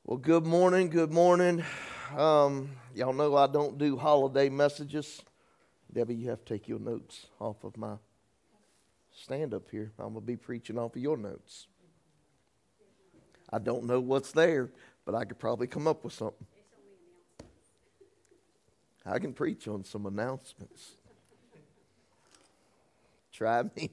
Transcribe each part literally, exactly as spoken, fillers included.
Well, good morning, good morning. Um, y'all know I don't do holiday messages. Debbie, you have to take your notes off of my stand up here. I'm going to be preaching off of your notes. I don't know what's there, but I could probably come up with something. I can preach on some announcements. Try me.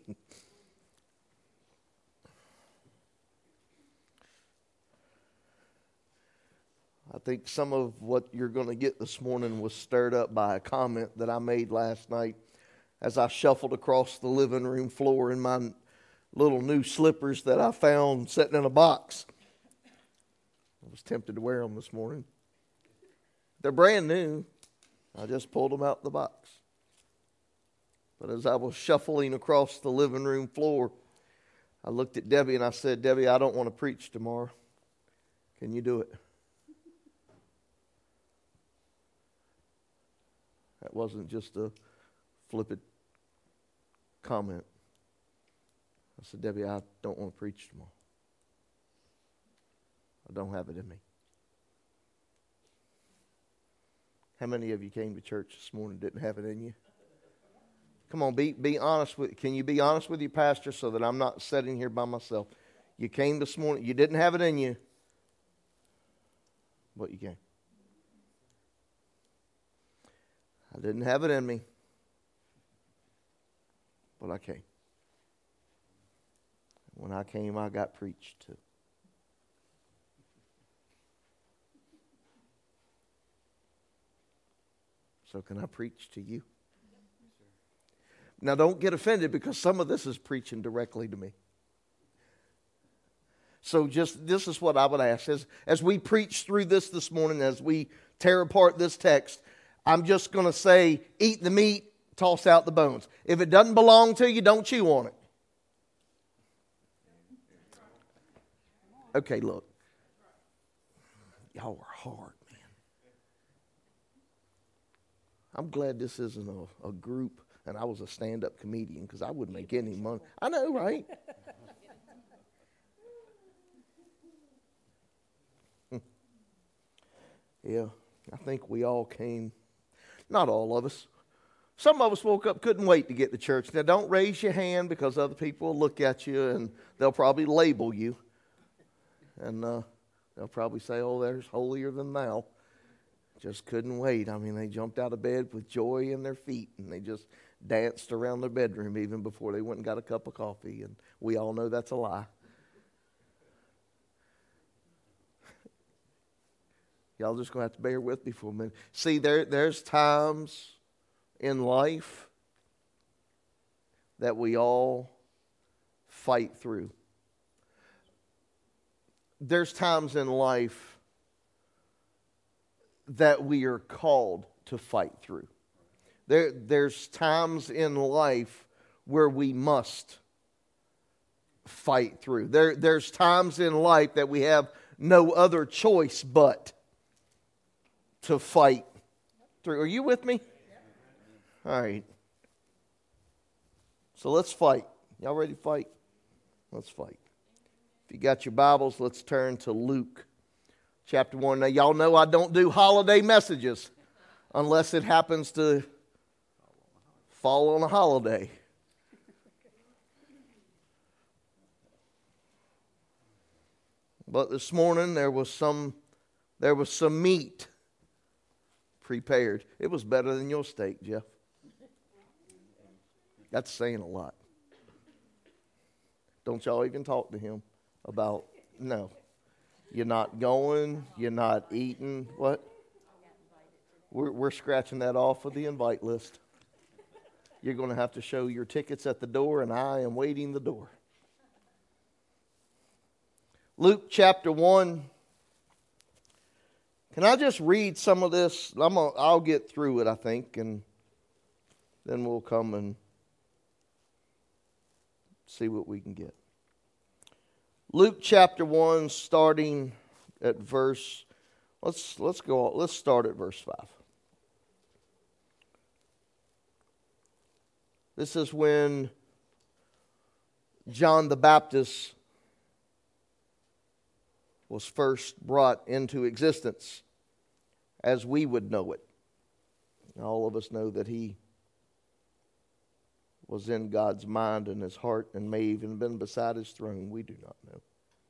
I think some of what you're going to get this morning was stirred up by a comment that I made last night as I shuffled across the living room floor in my little new slippers that I found sitting in a box. I was tempted to wear them this morning. They're brand new. I just pulled them out the box. But as I was shuffling across the living room floor, I looked at Debbie and I said, Debbie, I don't want to preach tomorrow. Can you do it? That wasn't just a flippant comment. I said, Debbie, I don't want to preach tomorrow. I don't have it in me. How many of you came to church this morning and didn't have it in you? Come on, be be honest with. Can you be honest with your pastor so that I'm not sitting here by myself? You came this morning, you didn't have it in you, but you came. I didn't have it in me, but I came. When I came, I got preached to. So can I preach to you? Now don't get offended because some of this is preaching directly to me. So just this is what I would ask. As, as we preach through this this morning, as we tear apart this text, I'm just going to say, eat the meat, toss out the bones. If it doesn't belong to you, don't chew on it. Okay, look. Y'all are hard, man. I'm glad this isn't a, a group and I was a stand-up comedian because I wouldn't make any money. I know, right? Yeah, I think we all came. Not all of us. Some of us woke up, couldn't wait to get to church. Now, don't raise your hand because other people will look at you and they'll probably label you. And uh, they'll probably say, oh, there's holier than thou. Just couldn't wait. I mean, they jumped out of bed with joy in their feet and they just danced around their bedroom even before they went and got a cup of coffee. And we all know that's a lie. Y'all just going to have to bear with me for a minute. See, there, there's times in life that we all fight through. There's times in life that we are called to fight through. There, there's times in life where we must fight through. There, there's times in life that we have no other choice but to fight through. Are you with me? All right. So let's fight. Y'all ready to fight? Let's fight. If you got your Bibles, let's turn to Luke chapter one. Now, y'all know I don't do holiday messages unless it happens to fall on a holiday. But this morning there was some there was some meat prepared. It was better than your steak, Jeff. That's saying a lot. Don't y'all even talk to him about, no. You're not going, you're not eating. What? We're, we're scratching that off of the invite list. You're going to have to show your tickets at the door, and I am waiting the door. Luke chapter one. Can I just read some of this? I'm gonna, I'll get through it, I think, and then we'll come and see what we can get. Luke chapter one, starting at verse. Let's let's go. Let's start at verse five. This is when John the Baptist was first brought into existence as we would know it. All of us know that he was in God's mind and his heart and may even been beside his throne. We do not know.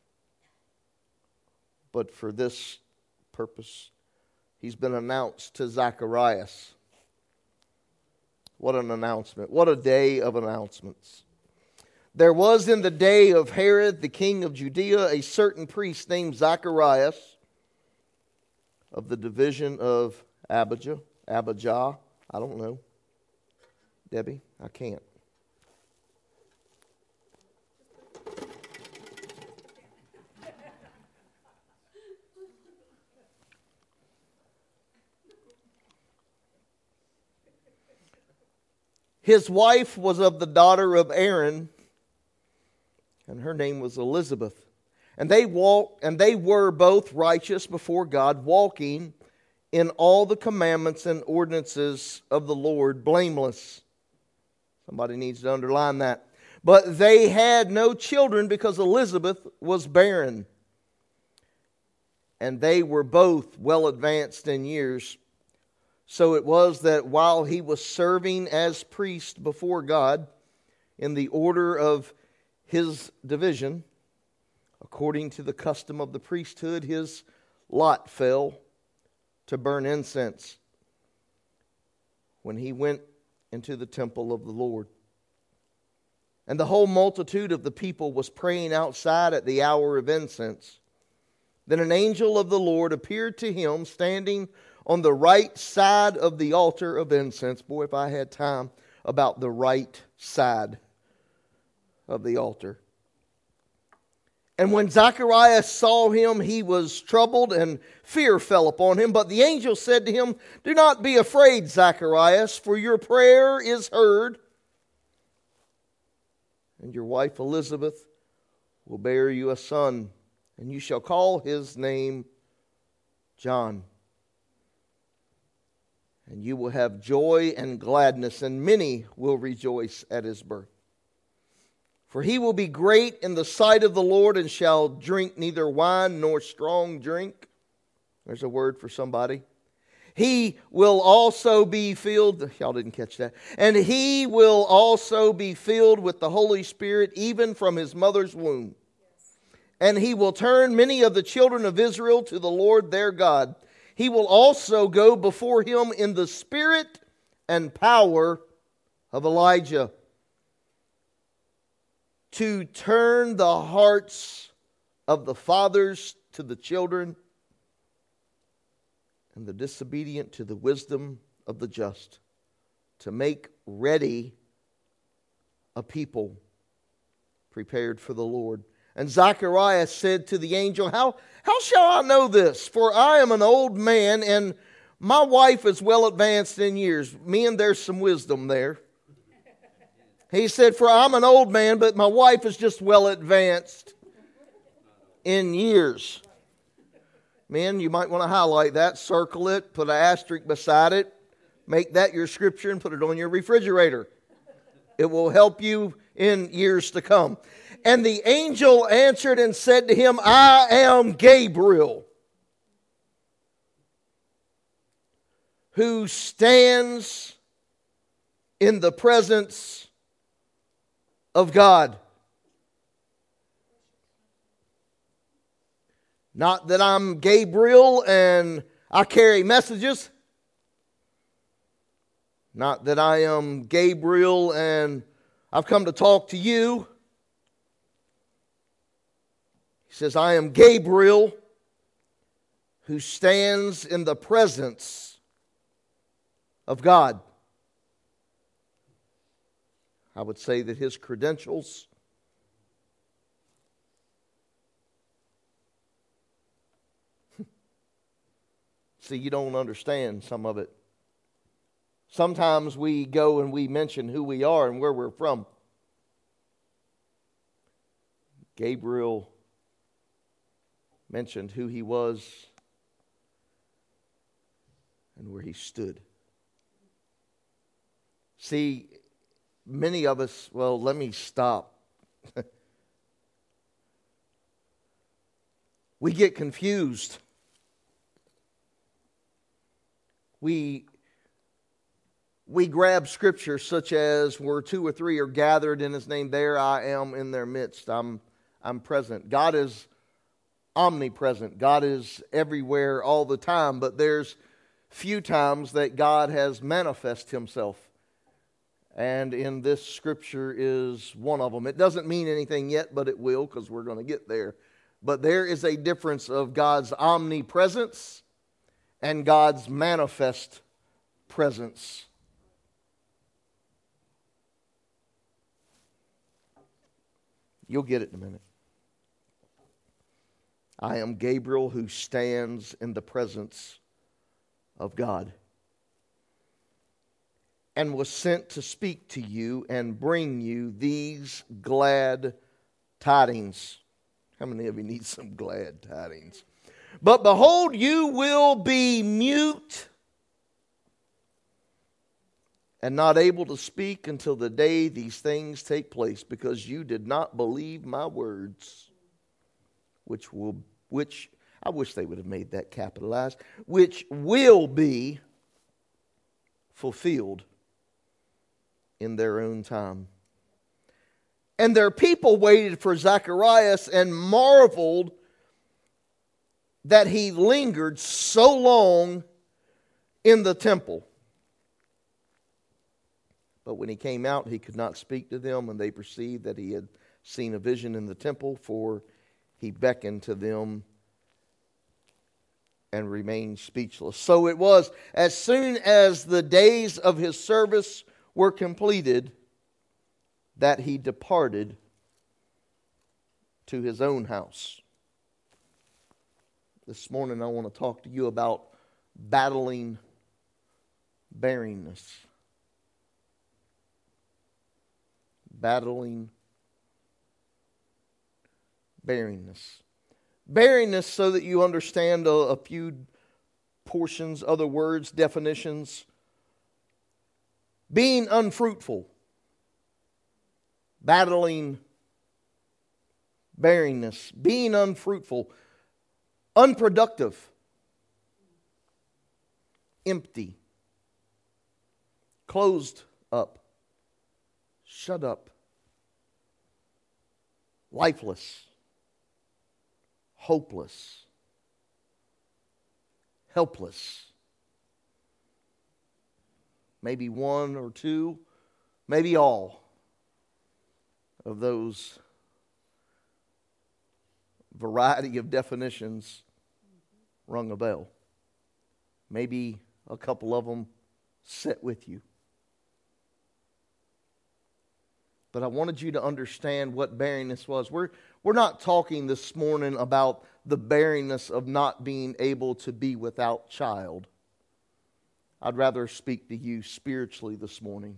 But for this purpose, he's been announced to Zacharias. What an announcement. What a day of announcements. There was in the day of Herod, the king of Judea, a certain priest named Zacharias of the division of Abijah. Abijah. I don't know. Debbie, I can't. His wife was of the daughter of Aaron, and her name was Elizabeth. And they walked, and they were both righteous before God, walking in all the commandments and ordinances of the Lord, blameless. Somebody needs to underline that. But they had no children because Elizabeth was barren. And they were both well advanced in years. So it was that while he was serving as priest before God in the order of his division, according to the custom of the priesthood, his lot fell to burn incense when he went into the temple of the Lord. And the whole multitude of the people was praying outside at the hour of incense. Then an angel of the Lord appeared to him, standing on the right side of the altar of incense. Boy, if I had time about the right side of the altar. And when Zacharias saw him, he was troubled, and fear fell upon him. But the angel said to him, "Do not be afraid, Zacharias, for your prayer is heard. And your wife Elizabeth will bear you a son, and you shall call his name John. And you will have joy and gladness, and many will rejoice at his birth. For he will be great in the sight of the Lord, and shall drink neither wine nor strong drink." There's a word for somebody. He will also be filled, y'all didn't catch that. And he will also be filled with the Holy Spirit, even from his mother's womb. And he will turn many of the children of Israel to the Lord their God. He will also go before him in the spirit and power of Elijah, to turn the hearts of the fathers to the children, and the disobedient to the wisdom of the just, to make ready a people prepared for the Lord. And Zacharias said to the angel, How, how shall I know this? For I am an old man, and my wife is well advanced in years. Me and there's some wisdom there. He said, for I'm an old man, but my wife is just well advanced in years. Men, you might want to highlight that, circle it, put an asterisk beside it, make that your scripture and put it on your refrigerator. It will help you in years to come. And the angel answered and said to him, I am Gabriel, who stands in the presence of God. Not that I'm Gabriel and I carry messages. Not that I am Gabriel and I've come to talk to you. He says, I am Gabriel, who stands in the presence of God. I would say that his credentials see, you don't understand some of it. Sometimes we go and we mention who we are and where we're from. Gabriel mentioned who he was and where he stood. See, many of us, well, let me stop. We get confused. We, we grab scripture such as, where two or three are gathered in His name, there I am in their midst. I'm, I'm present. God is omnipresent. God is everywhere all the time, but there's few times that God has manifest Himself. And in this scripture is one of them. It doesn't mean anything yet, but it will, because we're going to get there. But there is a difference of God's omnipresence and God's manifest presence. You'll get it in a minute. I am Gabriel, who stands in the presence of God, and was sent to speak to you and bring you these glad tidings. How many of you need some glad tidings? But behold, you will be mute and not able to speak until the day these things take place, because you did not believe my words, which will, which, I wish they would have made that capitalized, which will be fulfilled in their own time. And their people waited for Zacharias and marveled that he lingered so long in the temple. But when he came out, he could not speak to them, and they perceived that he had seen a vision in the temple, for he beckoned to them and remained speechless. So it was, as soon as the days of his service were completed, that he departed to his own house. This morning I want to talk to you about battling barrenness. Battling barrenness. Barrenness, so that you understand a, a few portions, other words, definitions. Being unfruitful. Battling barrenness. Being unfruitful. Unproductive. Empty. Closed up. Shut up. Lifeless. Hopeless. Helpless. Maybe one or two, maybe all of those variety of definitions rung a bell. Maybe a couple of them sit with you. But I wanted you to understand what barrenness was. We're, we're not talking this morning about the barrenness of not being able to be without child. I'd rather speak to you spiritually this morning.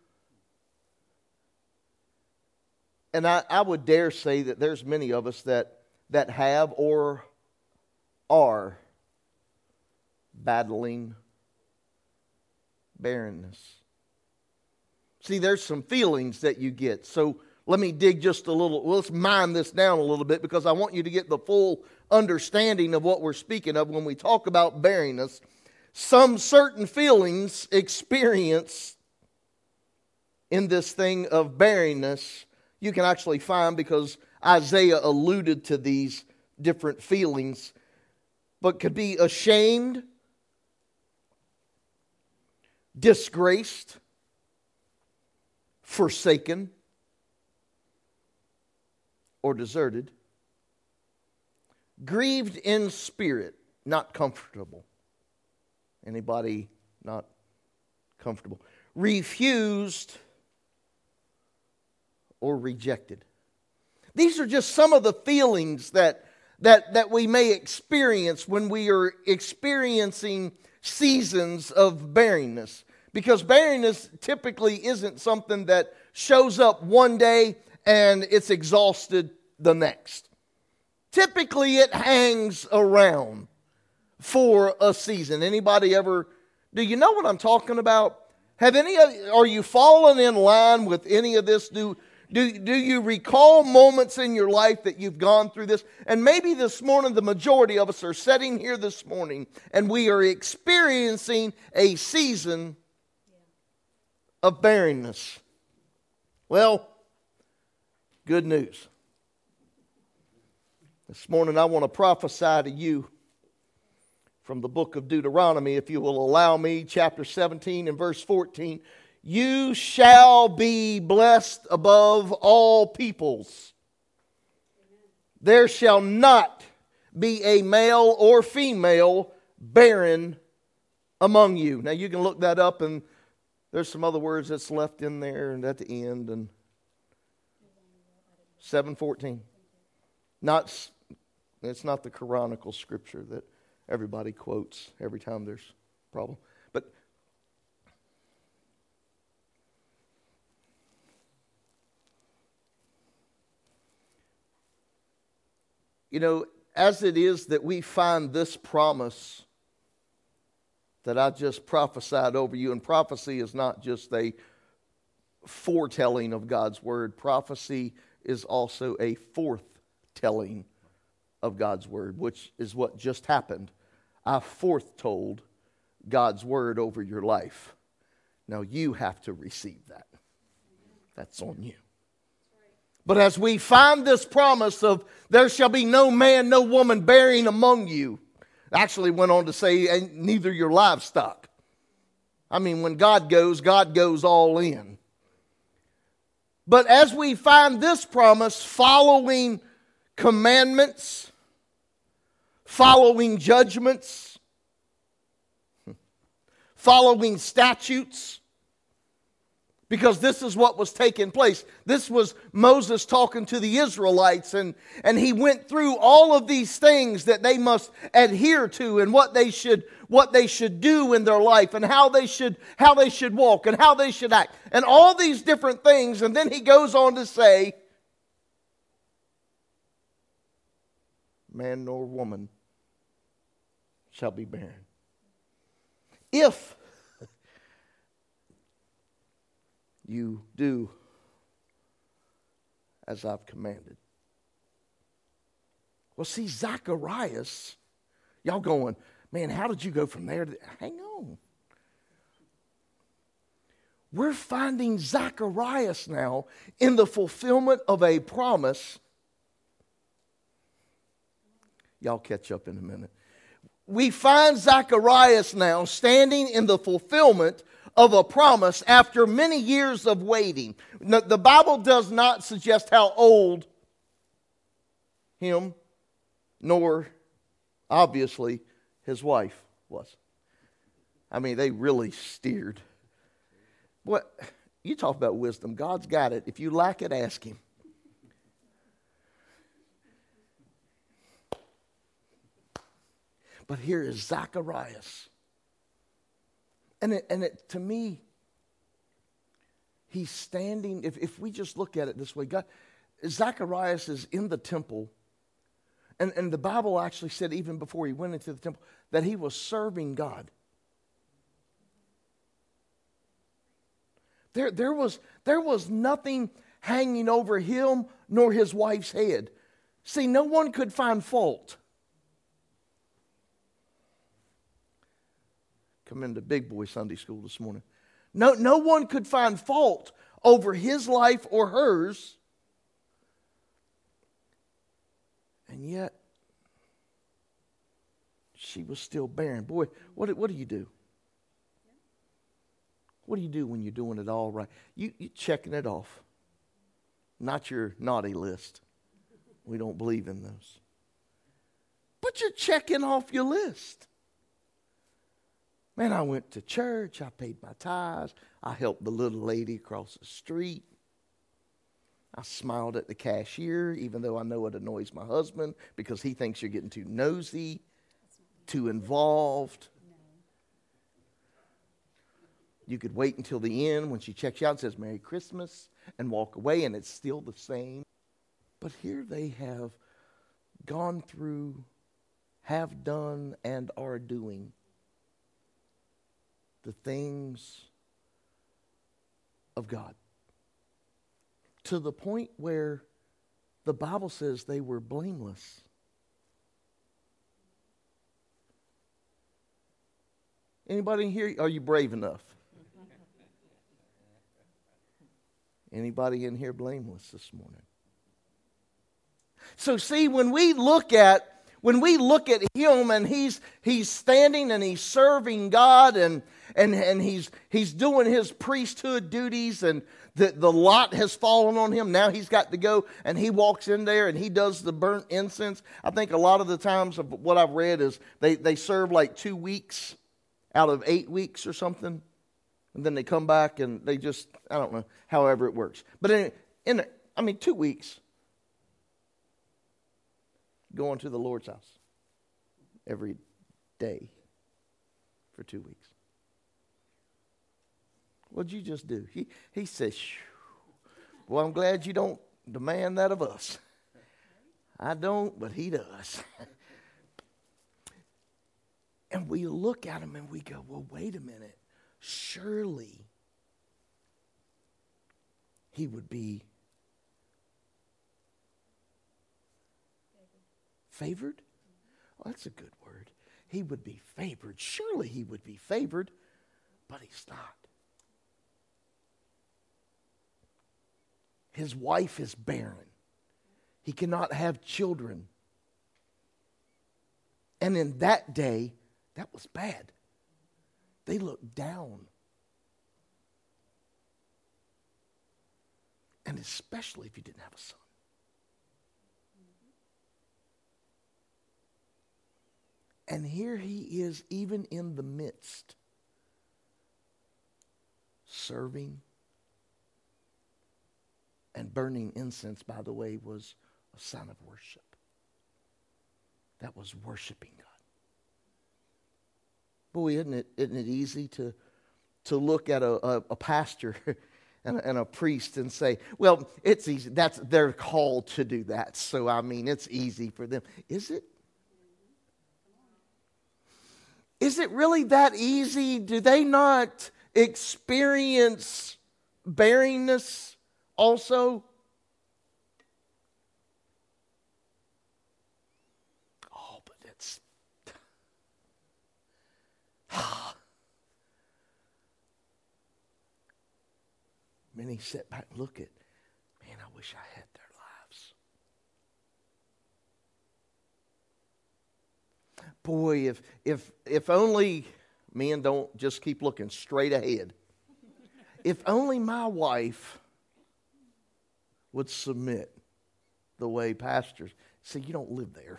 And I, I would dare say that there's many of us that, that have or are battling barrenness. See, there's some feelings that you get. So let me dig just a little, well, let's mine this down a little bit, because I want you to get the full understanding of what we're speaking of when we talk about barrenness. Some certain feelings experienced in this thing of barrenness, you can actually find, because Isaiah alluded to these different feelings, but could be ashamed, disgraced, forsaken, or deserted, grieved in spirit, not comfortable. Anybody not comfortable? Refused or rejected. These are just some of the feelings that, that, that we may experience when we are experiencing seasons of barrenness. Because barrenness typically isn't something that shows up one day and it's exhausted the next. Typically it hangs around for a season. Anybody ever, do you know what I'm talking about? Have any of, are you falling in line with any of this? Do, Do, do you recall moments in your life that you've gone through this? And maybe this morning, the majority of us are sitting here this morning and we are experiencing a season of barrenness. Well, good news. This morning I want to prophesy to you from the book of Deuteronomy, if you will allow me, chapter seventeen and verse fourteen. You shall be blessed above all peoples. There shall not be a male or female barren among you. Now you can look that up, and there's some other words that's left in there and at the end. And seven fourteen. Not, it's not the canonical scripture that everybody quotes every time there's a problem. But you know, as it is that we find this promise that I just prophesied over you, and prophecy is not just a foretelling of God's word. Prophecy is also a forthtelling of God's word, which is what just happened. I foretold God's word over your life. Now you have to receive that. That's on you. But as we find this promise of there shall be no man, no woman bearing among you, actually went on to say, and neither your livestock. I mean, when God goes, God goes all in. But as we find this promise, following commandments, following judgments, following statutes, because this is what was taking place. This was Moses talking to the Israelites, and, and he went through all of these things that they must adhere to, and what they should what they should do in their life, and how they should how they should walk, and how they should act, and all these different things. And then he goes on to say, man nor woman shall be barren. If you do as I've commanded. Well, see, Zacharias, y'all going, man, how did you go from there to... Hang on. We're finding Zacharias now in the fulfillment of a promise. Y'all catch up in a minute. We find Zacharias now standing in the fulfillment of a promise after many years of waiting. The Bible does not suggest how old him, nor obviously his wife was. I mean, they really steered. What you talk about wisdom, God's got it. If you lack it, ask him. But here is Zacharias. And it, and it, to me, he's standing, if, if we just look at it this way, God, Zacharias is in the temple. And, and the Bible actually said, even before he went into the temple, that he was serving God. There, there, was, there was nothing hanging over him nor his wife's head. See, no one could find fault. Come into Big Boy Sunday School this morning. No, no one could find fault over his life or hers. And yet, she was still barren. Boy, what, what do you do? What do you do when you're doing it all right? You, you're checking it off. Not your naughty list. We don't believe in those. But you're checking off your list. Man, I went to church, I paid my tithes, I helped the little lady across the street. I smiled at the cashier, even though I know it annoys my husband because he thinks you're getting too nosy, too involved. You could wait until the end when she checks you out and says, Merry Christmas, and walk away, and it's still the same. But here they have gone through, have done, and are doing the things of God. to the point where the Bible says they were blameless. Anybody in here? Are you brave enough? Anybody in here blameless this morning? So see, when we look at when we look at him and he's he's standing and he's serving God and and, and he's he's doing his priesthood duties, and the, the lot has fallen on him. Now he's got to go, and he walks in there and he does the burnt incense. I think a lot of the times of what I've read is they, they serve like two weeks out of eight weeks or something. And then they come back and they just, I don't know, however it works. But in, in I mean, two weeks going to the Lord's house every day for two weeks. What'd you just do? He, he says, shoo. Well, I'm glad you don't demand that of us. I don't, but he does. And we look at him and we go, well, wait a minute. Surely he would be favored. Oh, that's a good word. He would be favored. Surely he would be favored, but he's not. His wife is barren. He cannot have children. And in that day, that was bad. They looked down. And especially if you didn't have a son. And here he is, even in the midst, serving and burning incense, by the way, was a sign of worship. That was worshiping God. Boy, isn't it, isn't it easy to, to look at a, a, a pastor and, and a priest and say, well, it's easy. That's, they're called to do that. So, I mean, it's easy for them. Is it? Is it really that easy? Do they not experience barrenness also? Oh, but it's... Many sit back and look at, man, I wish I had their lives. Boy, if if if only men don't just keep looking straight ahead. If only my wife would submit the way pastors. See, you don't live there.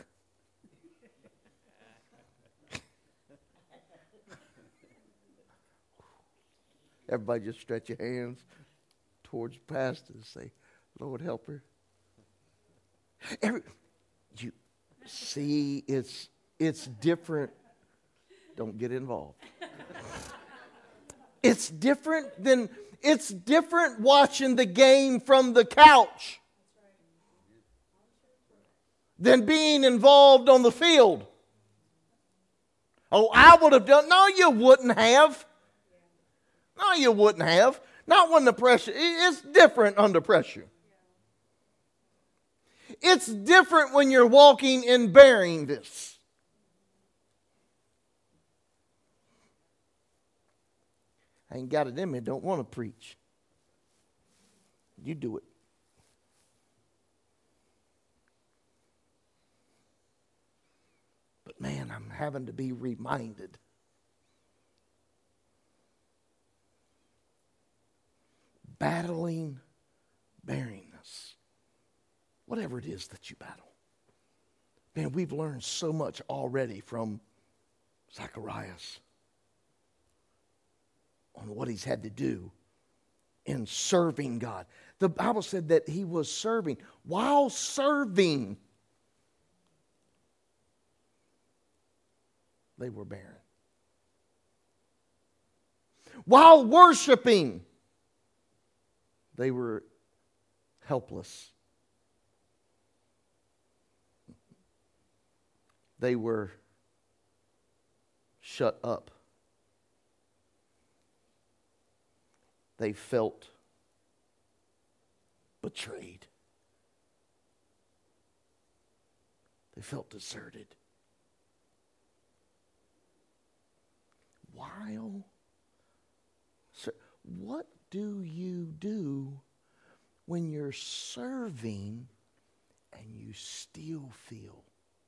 Everybody just stretch your hands towards pastors and say, Lord, help her. Every, you see, it's it's different. Don't get involved. It's different than it's different watching the game from the couch than being involved on the field. Oh, I would have done. No, you wouldn't have. No, you wouldn't have. Not when the pressure. It's different under pressure. It's different when you're walking and bearing this. I ain't got it in me. Don't want to preach. You do it. But man, I'm having to be reminded. Battling barrenness. Whatever it is that you battle. Man, we've learned so much already from Zacharias on what he's had to do in serving God. The Bible said that he was serving. While serving, they were barren. While worshiping, they were helpless. They were shut up. They felt betrayed. They felt deserted. While, so what do you do when you're serving and you still feel?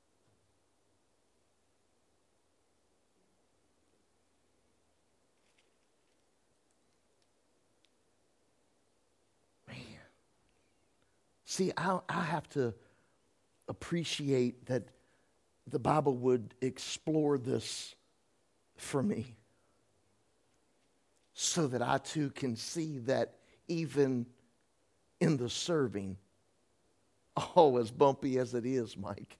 Man, see, I, I have to appreciate that the Bible would explore this for me so that I too can see that even in the serving, oh, as bumpy as it is, Mike,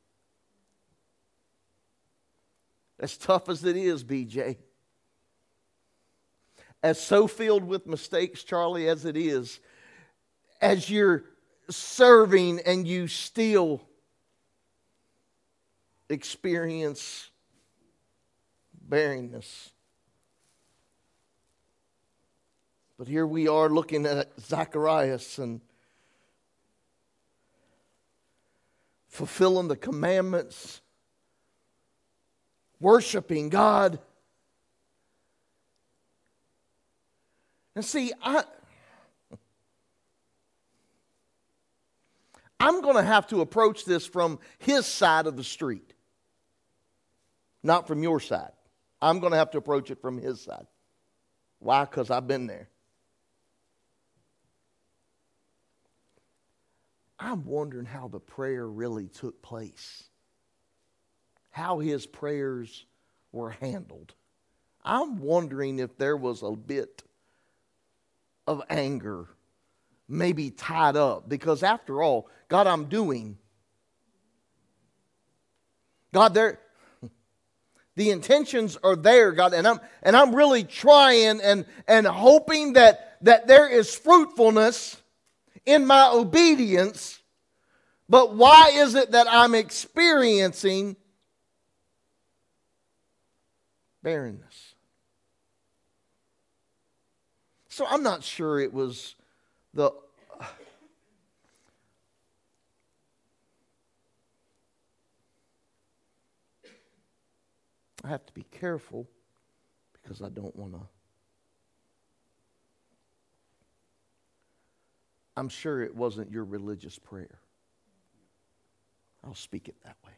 as tough as it is, B J, as so filled with mistakes, Charlie, as it is, as you're serving and you still experience barrenness. But here we are looking at Zacharias and fulfilling the commandments, worshiping God. And see, I, I'm going to have to approach this from his side of the street, not from your side. I'm going to have to approach it from his side. Why? Because I've been there. I'm wondering how the prayer really took place, how his prayers were handled. I'm wondering if there was a bit of anger maybe tied up, because after all, God, I'm doing. God, there, the intentions are there, God, and I'm and I'm really trying and and hoping that that there is fruitfulness in my obedience, but why is it that I'm experiencing barrenness? So I'm not sure it was the I have to be careful because I don't want to. I'm sure it wasn't your religious prayer. I'll speak it that way.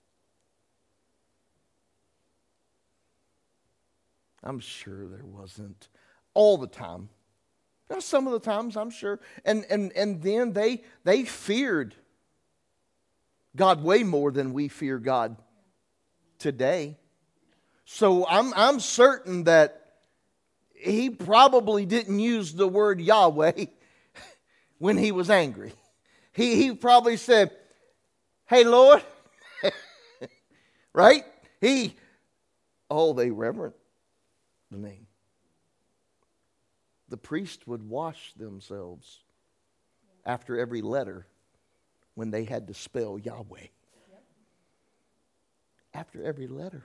I'm sure there wasn't all the time. Now, some of the times, I'm sure. And and and then they they feared God way more than we fear God today. So I'm I'm certain that he probably didn't use the word Yahweh when he was angry. He he probably said, "Hey, Lord," right? He, oh, they reverent the name. The priest would wash themselves after every letter when they had to spell Yahweh. After every letter.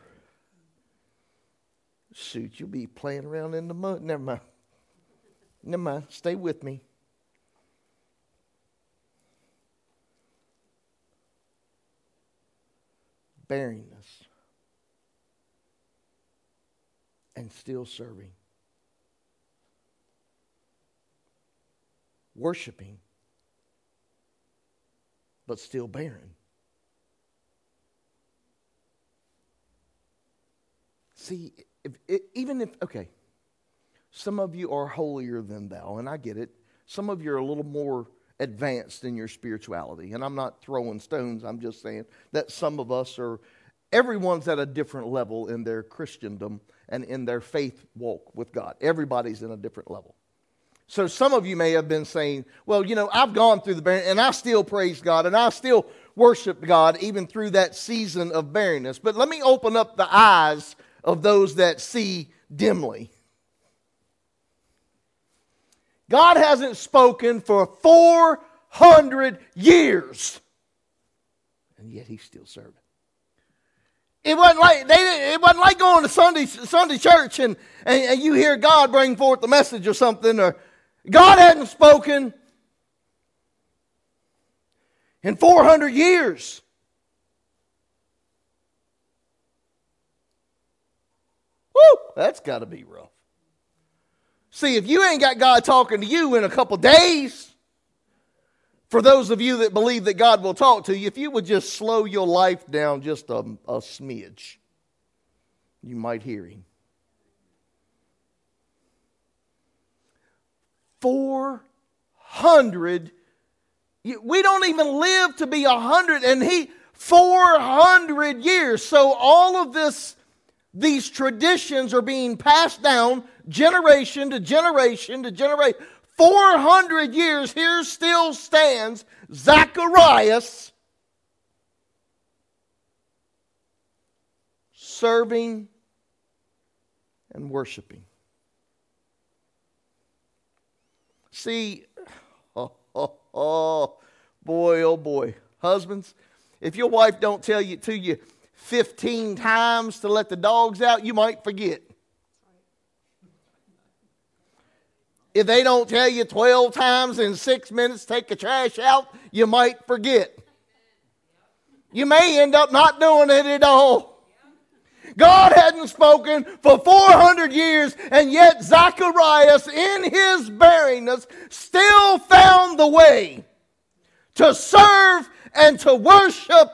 Shoot, you'll be playing around in the mud. Never mind. Never mind. Stay with me. Barrenness. And still serving. Worshiping. But still barren. See, if, if, even if, okay, some of you are holier than thou, and I get it. Some of you are a little more advanced in your spirituality, and I'm not throwing stones. I'm just saying that some of us are, everyone's at a different level in their Christendom and in their faith walk with God. Everybody's in a different level. So some of you may have been saying, well, you know, I've gone through the barrenness, and I still praise God, and I still worship God even through that season of barrenness. But let me open up the eyes of those that see dimly. God hasn't spoken for four hundred years, and yet he's still serving. It wasn't like they. It wasn't like going to Sunday Sunday church and, and, and you hear God bring forth the message or something, or God hadn't spoken in four hundred years. Woo! That's got to be rough. See, if you ain't got God talking to you in a couple days, for those of you that believe that God will talk to you, if you would just slow your life down just a, a smidge, you might hear Him. Four hundred. We don't even live to be a hundred, and He four hundred years. So all of this, these traditions are being passed down generation to generation to generation. four hundred years, here still stands Zacharias serving and worshiping. See, oh, oh, oh, boy, oh boy. Husbands, if your wife don't tell you to you fifteen times to let the dogs out, you might forget. If they don't tell you twelve times in six minutes take the trash out, you might forget. You may end up not doing it at all. God hadn't spoken for four hundred years, and yet Zacharias, in his barrenness, still found the way to serve and to worship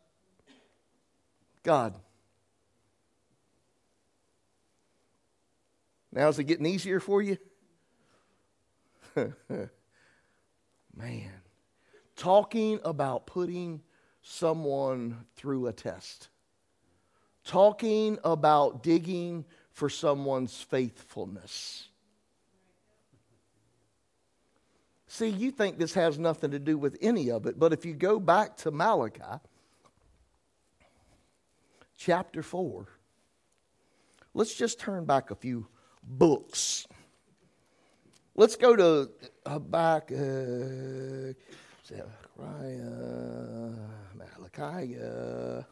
God. Now, is it getting easier for you? Man, talking about putting someone through a test. Talking about digging for someone's faithfulness. See, you think this has nothing to do with any of it, but if you go back to Malachi, chapter four, let's just turn back a few books. Let's go to uh, back, uh, Zechariah, Malachi. Uh,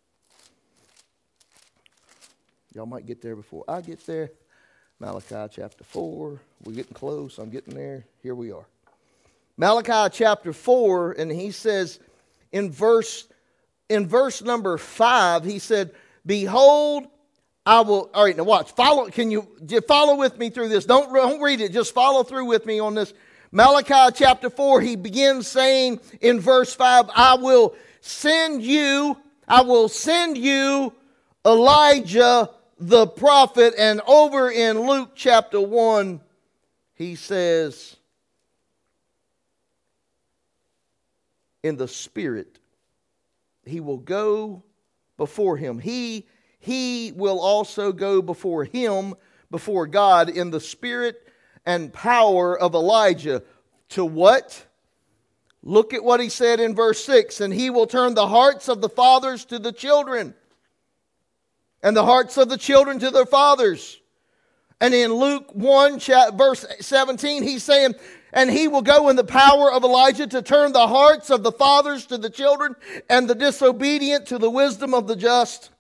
y'all might get there before I get there. Malachi chapter four. We're getting close. I'm getting there. Here we are. Malachi chapter four, and he says in verse in verse number five, he said, "Behold, I will." All right, now watch. Follow. Can you follow with me through this? Don't don't read it. Just follow through with me on this. Malachi chapter four. He begins saying in verse five, "I will send you. I will send you Elijah the prophet." And over in Luke chapter one, he says, "In the Spirit, he will go before him. He." He will also go before him, before God, in the spirit and power of Elijah. To what? Look at what he said in verse six. "And he will turn the hearts of the fathers to the children, and the hearts of the children to their fathers." And in Luke one, verse seventeen, he's saying, "And he will go in the power of Elijah to turn the hearts of the fathers to the children, and the disobedient to the wisdom of the just."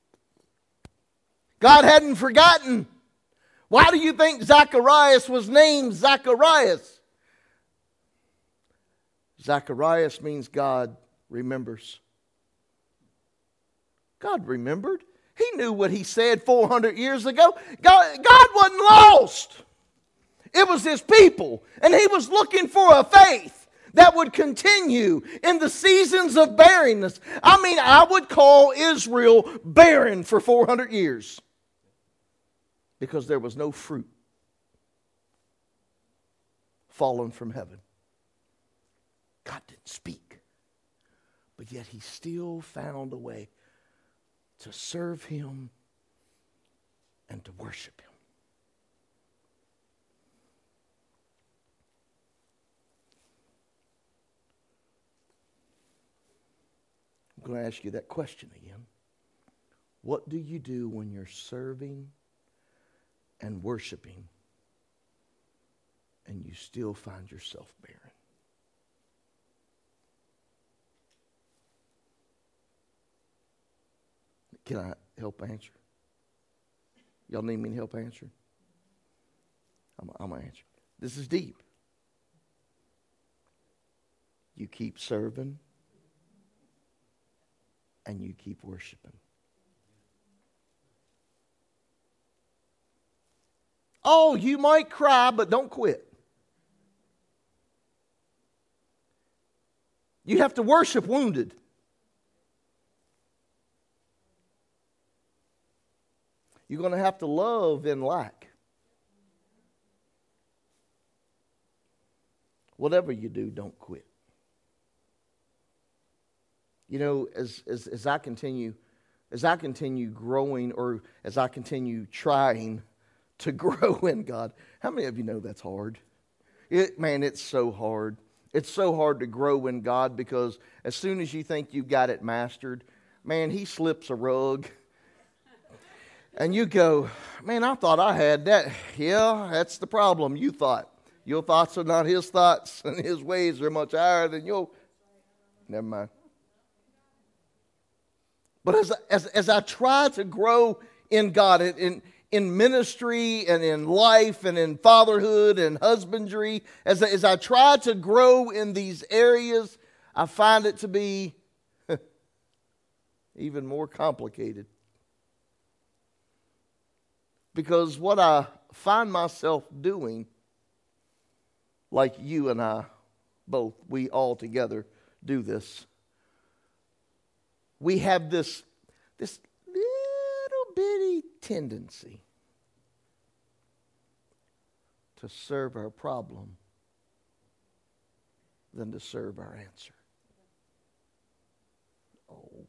God hadn't forgotten. Why do you think Zacharias was named Zacharias? Zacharias means God remembers. God remembered. He knew what he said four hundred years ago. God, God wasn't lost. It was his people. And he was looking for a faith that would continue in the seasons of barrenness. I mean, I would call Israel barren for four hundred years. Because there was no fruit fallen from heaven. God didn't speak. But yet he still found a way to serve him and to worship him. I'm going to ask you that question again. What do you do when you're serving and worshiping, and you still find yourself barren? Can I help answer? Y'all need me to help answer? I'm, I'm going to answer. This is deep. You keep serving and you keep worshiping. Oh, you might cry, but don't quit. You have to worship wounded. You're going to have to love in lack. Whatever you do, don't quit. You know, as, as, as I continue, as I continue growing, or as I continue trying to grow in God, how many of you know that's hard? It, man, it's so hard. It's so hard to grow in God, because as soon as you think you've got it mastered, man, He slips a rug. And you go, man, I thought I had that. Yeah, that's the problem. You thought. Your thoughts are not His thoughts, and His ways are much higher than your. Never mind. But as, as, as I try to grow in God, in, in ministry and in life and in fatherhood and husbandry, as, as I try to grow in these areas, I find it to be even more complicated. Because what I find myself doing, like you and I both, we all together do this. We have this, this little bitty tendency to serve our problem than to serve our answer. Oh,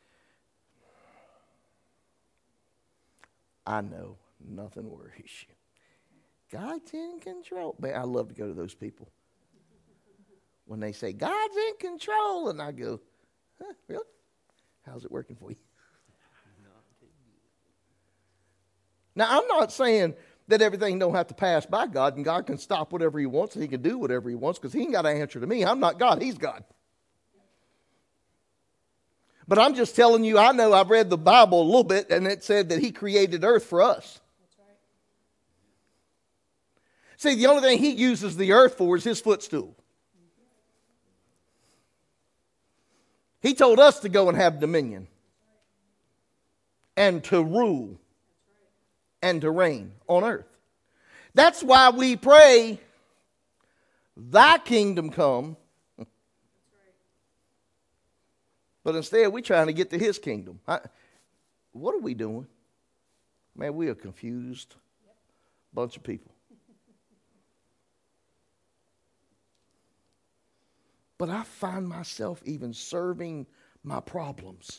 I know, nothing worries you. God's in control. Man, I love to go to those people. When they say, God's in control, and I go, huh, really? How's it working for you? Now, I'm not saying that everything don't have to pass by God, and God can stop whatever He wants, and He can do whatever He wants, because He ain't got to answer to me. I'm not God. He's God. But I'm just telling you, I know I've read the Bible a little bit, and it said that He created earth for us. That's right. See, the only thing He uses the earth for is His footstool. He told us to go and have dominion and to rule and to reign on earth. That's why we pray, Thy kingdom come. But instead, we're trying to get to His kingdom. I, what are we doing? Man, we are confused bunch of people. But I find myself even serving my problems.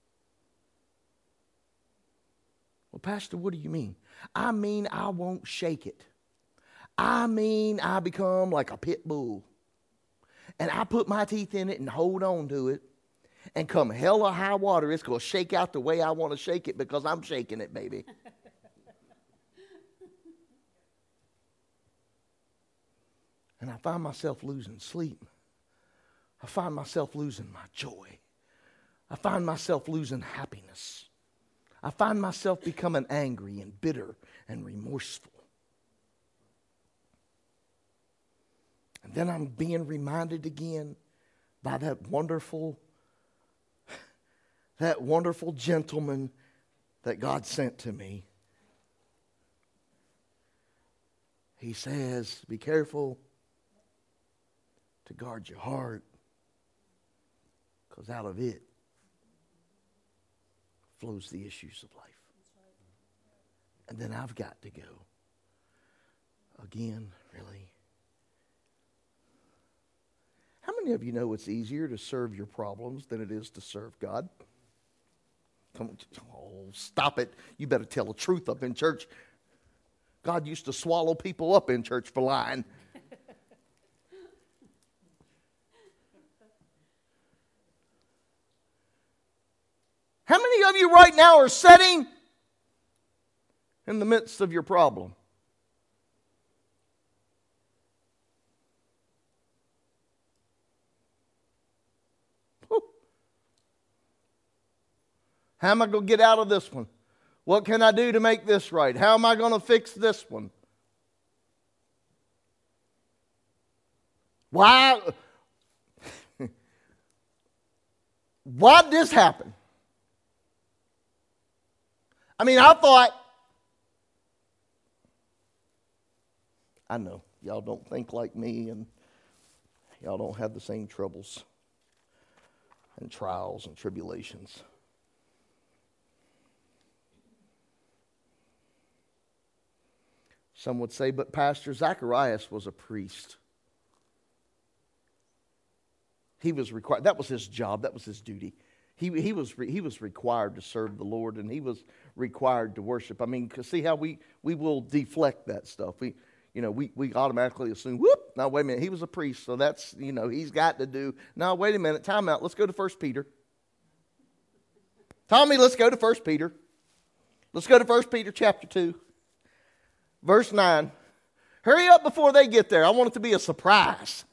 Well, Pastor, what do you mean? I mean, I won't shake it. I mean, I become like a pit bull. And I put my teeth in it and hold on to it. And come hell or high water, it's going to shake out the way I want to shake it, because I'm shaking it, baby. And I find myself losing sleep. I find myself losing my joy. I find myself losing happiness. I find myself becoming angry and bitter and remorseful. And then I'm being reminded again by that wonderful, that wonderful gentleman that God sent to me. He says, be careful to guard your heart, because out of it flows the issues of life. And then I've got to go. Again, really. How many of you know it's easier to serve your problems than it is to serve God? Come on, oh, stop it. You better tell the truth up in church. God used to swallow people up in church for lying. How many of you right now are sitting in the midst of your problem? Whew. How am I going to get out of this one? What can I do to make this right? How am I going to fix this one? Why? Why did this happen? I mean, I thought, I know, y'all don't think like me, and y'all don't have the same troubles and trials and tribulations. Some would say, but Pastor Zacharias was a priest. He was required, that was his job, that was his duty. He, he, was, he was required to serve the Lord, and he was required to worship. I mean, see how we, we will deflect that stuff. We, you know, we, we automatically assume, whoop, now wait a minute, he was a priest, so that's, you know, he's got to do. Now, wait a minute, time out, let's go to First Peter. Tommy, let's go to First Peter. Let's go to First Peter chapter two. Verse nine. Hurry up before they get there. I want it to be a surprise.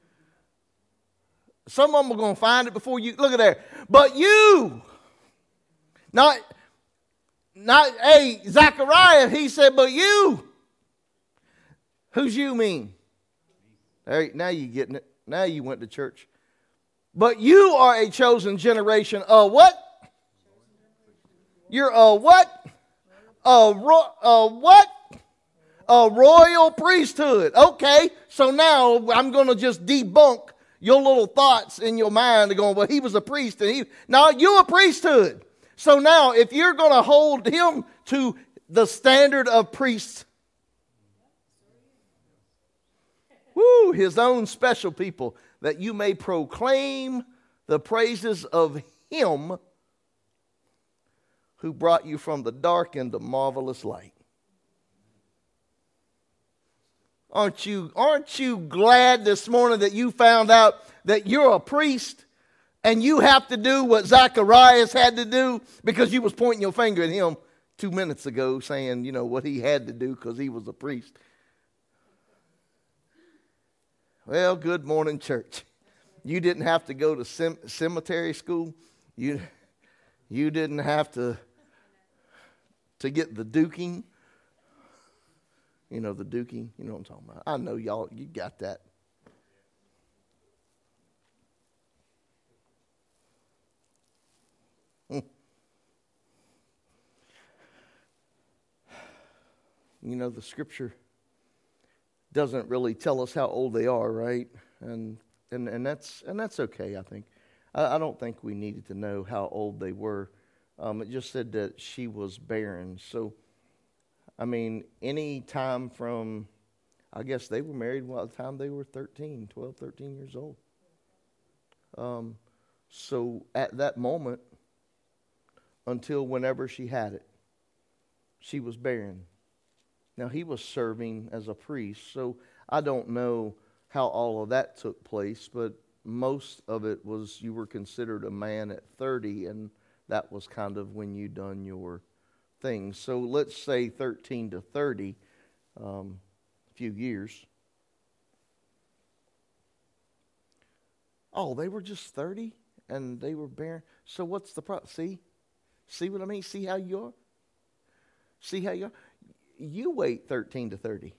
Some of them are going to find it before you. Look at there. But you, not, not, hey, Zachariah, he said, but you. Who's you mean? There, now you getting it. Now you went to church. But you are a chosen generation of what? You're a what? A, ro- a what? A royal priesthood. Okay, so now I'm going to just debunk your little thoughts in your mind. They're going, well, he was a priest. And he, now you're a priesthood. So now if you're going to hold him to the standard of priests, woo, his own special people, that you may proclaim the praises of him who brought you from the dark into marvelous light. Aren't you, aren't you glad this morning that you found out that you're a priest and you have to do what Zacharias had to do, because you was pointing your finger at him two minutes ago saying, you know, what he had to do because he was a priest. Well, good morning, church. You didn't have to go to sem- cemetery school. You, you didn't have to, to get the duking. You know, the duking, you know what I'm talking about. I know y'all, you got that. Hmm. You know, the scripture doesn't really tell us how old they are, right? And and, and that's and that's okay, I think. I, I don't think we needed to know how old they were. Um, it just said that she was barren. So, I mean, any time from, I guess they were married by the time they were thirteen, twelve, thirteen years old. Um, so at that moment, until whenever she had it, she was barren. Now, he was serving as a priest, so I don't know how all of that took place, but most of it was you were considered a man at thirty, and that was kind of when you done your things. So let's say thirteen to thirty, um, a few years. Oh, they were just thirty and they were barren. So what's the problem? See? See what I mean? See how you are? See how you are? You wait thirteen to thirty.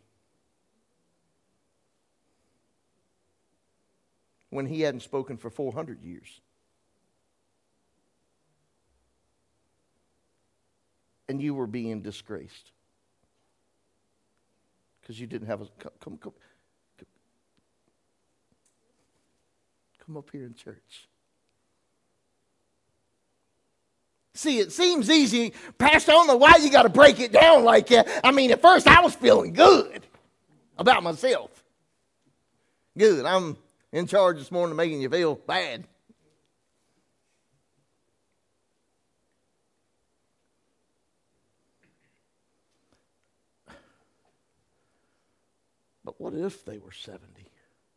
When he hadn't spoken for four hundred years. And you were being disgraced. Because you didn't have a... Come, come, come, come up here in church. See, it seems easy. Pastor, I don't know why you got to break it down like that. I mean, at first I was feeling good about myself. Good. I'm in charge this morning of making you feel bad. But what if they were seventy?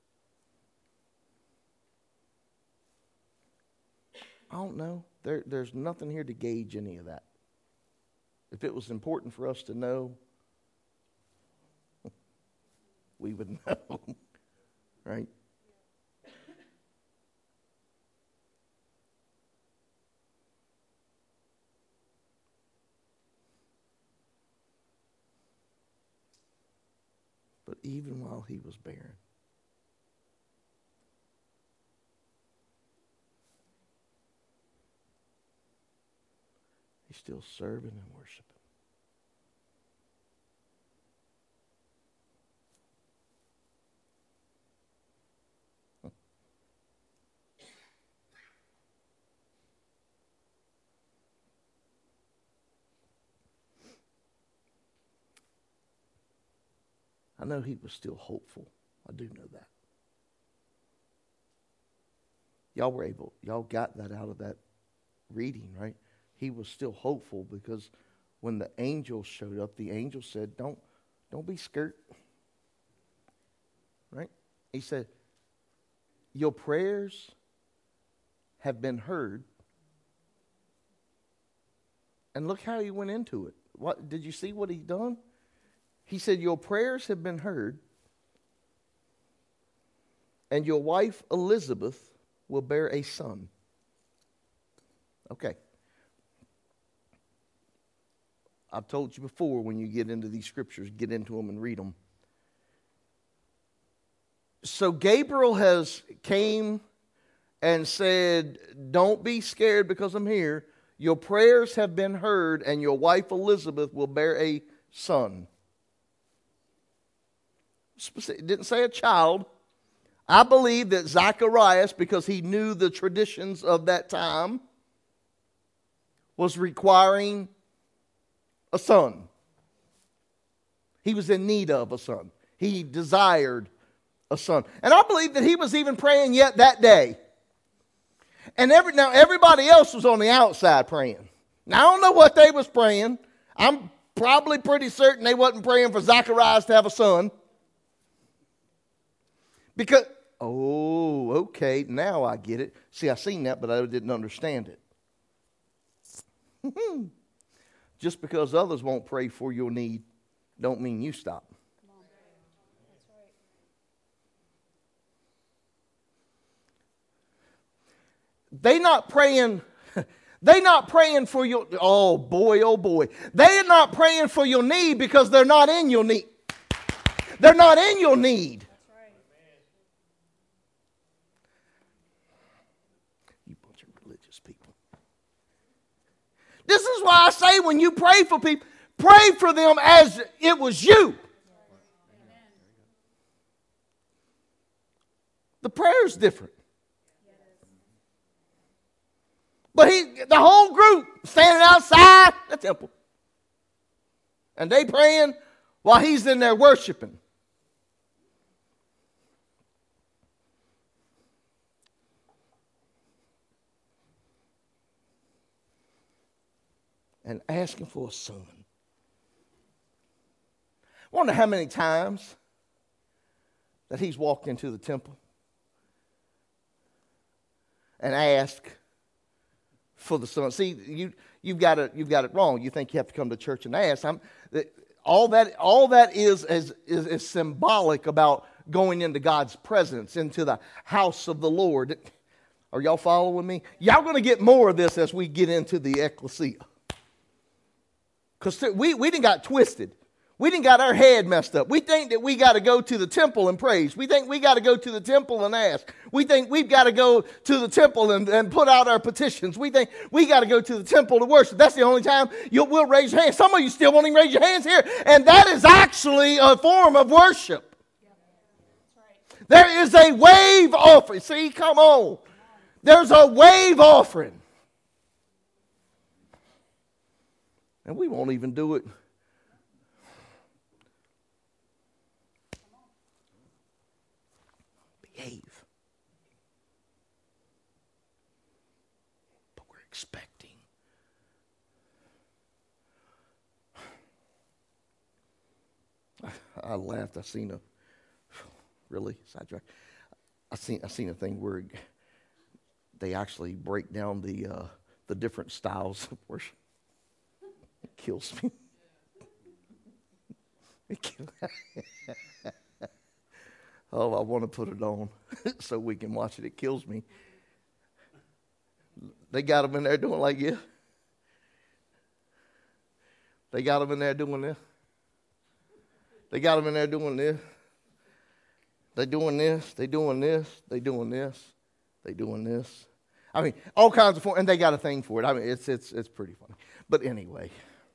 I don't know. There, there's nothing here to gauge any of that. If it was important for us to know, we would know, right? But even while he was barren, He's still serving and worshiping. I know he was still hopeful. I do know that. Y'all were able, y'all got that out of that reading, right? He was still hopeful because when the angel showed up, the angel said, don't, don't be scared. Right? He said, your prayers have been heard. And look how he went into it. What did you see what he done? He said, your prayers have been heard, and your wife Elizabeth will bear a son. Okay. I've told you before, when you get into these scriptures, get into them and read them. So Gabriel has came and said, don't be scared because I'm here. Your prayers have been heard, and your wife Elizabeth will bear a son. It didn't say a child. I believe that Zacharias, because he knew the traditions of that time, was requiring a son. He was in need of a son. He desired a son. And I believe that he was even praying yet that day. And every now everybody else was on the outside praying. Now I don't know what they was praying. I'm probably pretty certain they wasn't praying for Zacharias to have a son. Because, oh, okay, now I get it. See, I seen that, but I didn't understand it. Just because others won't pray for your need, don't mean you stop. Come on. That's right. They not praying, they not praying for your, oh boy, oh boy. They're not praying for your need because they're not in your need. They're not in your need. This is why I say when you pray for people, pray for them as it was you. The prayer is different. But he, the whole group standing outside the temple. And they praying while he's in there worshiping. And asking for a son. I wonder how many times that he's walked into the temple and asked for the son. See, you you've got it you've got it wrong. You think you have to come to church and ask. I'm, all that all that is is, is is symbolic about going into God's presence, into the house of the Lord. Are y'all following me? Y'all going to get more of this as we get into the ecclesia. Because we, we didn't got twisted. We didn't got our head messed up. We think that we got to go to the temple and praise. We think we got to go to the temple and ask. We think we've got to go to the temple and, and put out our petitions. We think we got to go to the temple to worship. That's the only time you'll we'll raise your hands. Some of you still won't even raise your hands here. And that is actually a form of worship. There is a wave offering. See, come on. There's a wave offering. And we won't even do it. Behave. But we're expecting. I, I laughed. I seen a, really, sidetrack. I seen I seen a thing where they actually break down the uh, the different styles of worship. It kills me. It kills Oh, I want to put it on so we can watch it. It kills me. They got them in there doing like this. They got them in there doing this. They got them in there doing this. They doing this. They doing this. They doing this. They doing this. I mean, all kinds of form, and they got a thing for it. I mean, it's it's it's pretty funny. But anyway,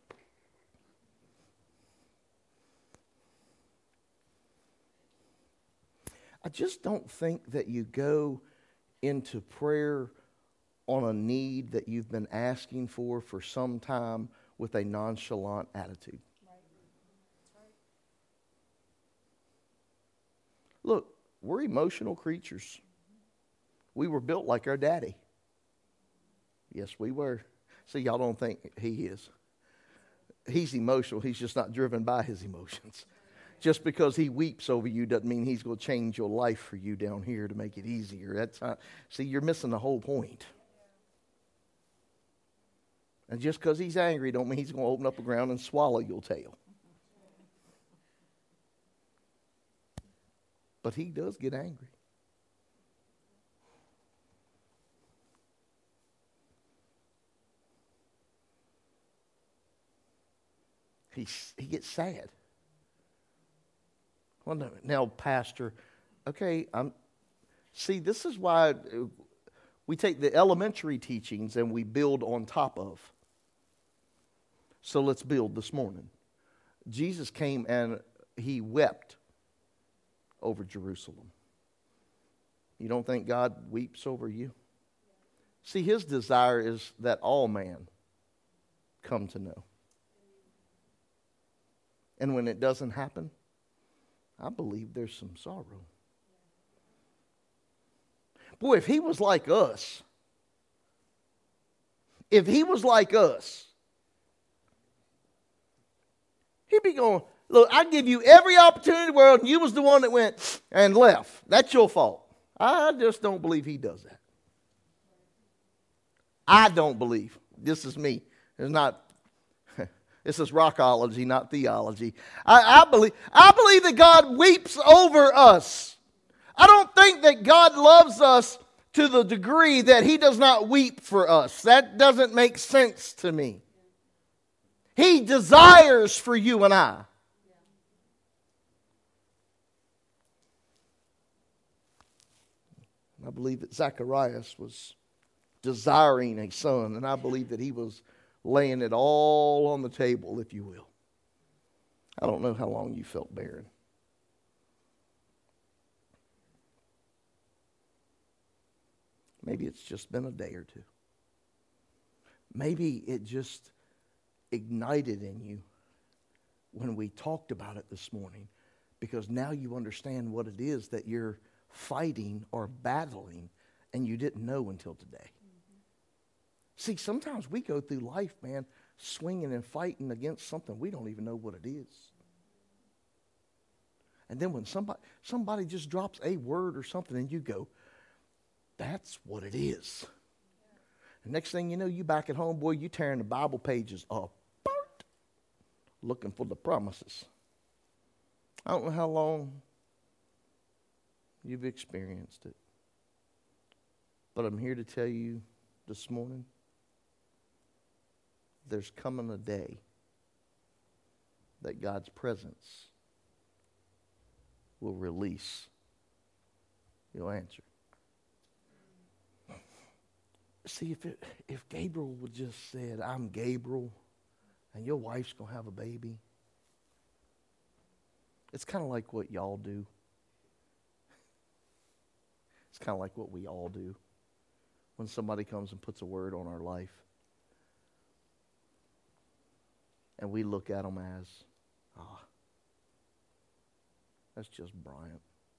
I just don't think that you go into prayer on a need that you've been asking for for some time with a nonchalant attitude. Right. That's right. Look, we're emotional creatures. We were built like our daddy. Yes, we were. See, y'all don't think he is. He's emotional. He's just not driven by his emotions. Just because he weeps over you doesn't mean he's going to change your life for you down here to make it easier. That's not, see, you're missing the whole point. And just because he's angry don't mean he's going to open up the ground and swallow your tail. But he does get angry. He, he gets sad. Well, no, now, Pastor, okay, I'm, see, this is why we take the elementary teachings and we build on top of. So let's build this morning. Jesus came and he wept over Jerusalem. You don't think God weeps over you? See, his desire is that all man come to know. And when it doesn't happen, I believe there's some sorrow. Boy, if he was like us, if he was like us, he'd be going, look, I give you every opportunity in the world, and you was the one that went and left. That's your fault. I just don't believe he does that. I don't believe. This is me. It's not. This is rockology, not theology. I, I believe. I believe that God weeps over us. I don't think that God loves us to the degree that he does not weep for us. That doesn't make sense to me. He desires for you and I. I believe that Zacharias was desiring a son, and I believe that he was laying it all on the table, if you will. I don't know how long you felt barren. Maybe it's just been a day or two. Maybe it just ignited in you when we talked about it this morning, because now you understand what it is that you're fighting or battling and you didn't know until today. Mm-hmm. See, sometimes we go through life, man, swinging and fighting against something we don't even know what it is. And then when somebody somebody just drops a word or something and you go, that's what it is. The next thing you know, you back at home, boy, you tearing the Bible pages apart, looking for the promises. I don't know how long you've experienced it, but I'm here to tell you this morning, there's coming a day that God's presence will release your answer. See, if it, if Gabriel would just said, I'm Gabriel, and your wife's going to have a baby, it's kind of like what y'all do. It's kind of like what we all do when somebody comes and puts a word on our life. And we look at them as, ah, oh, that's just Bryant.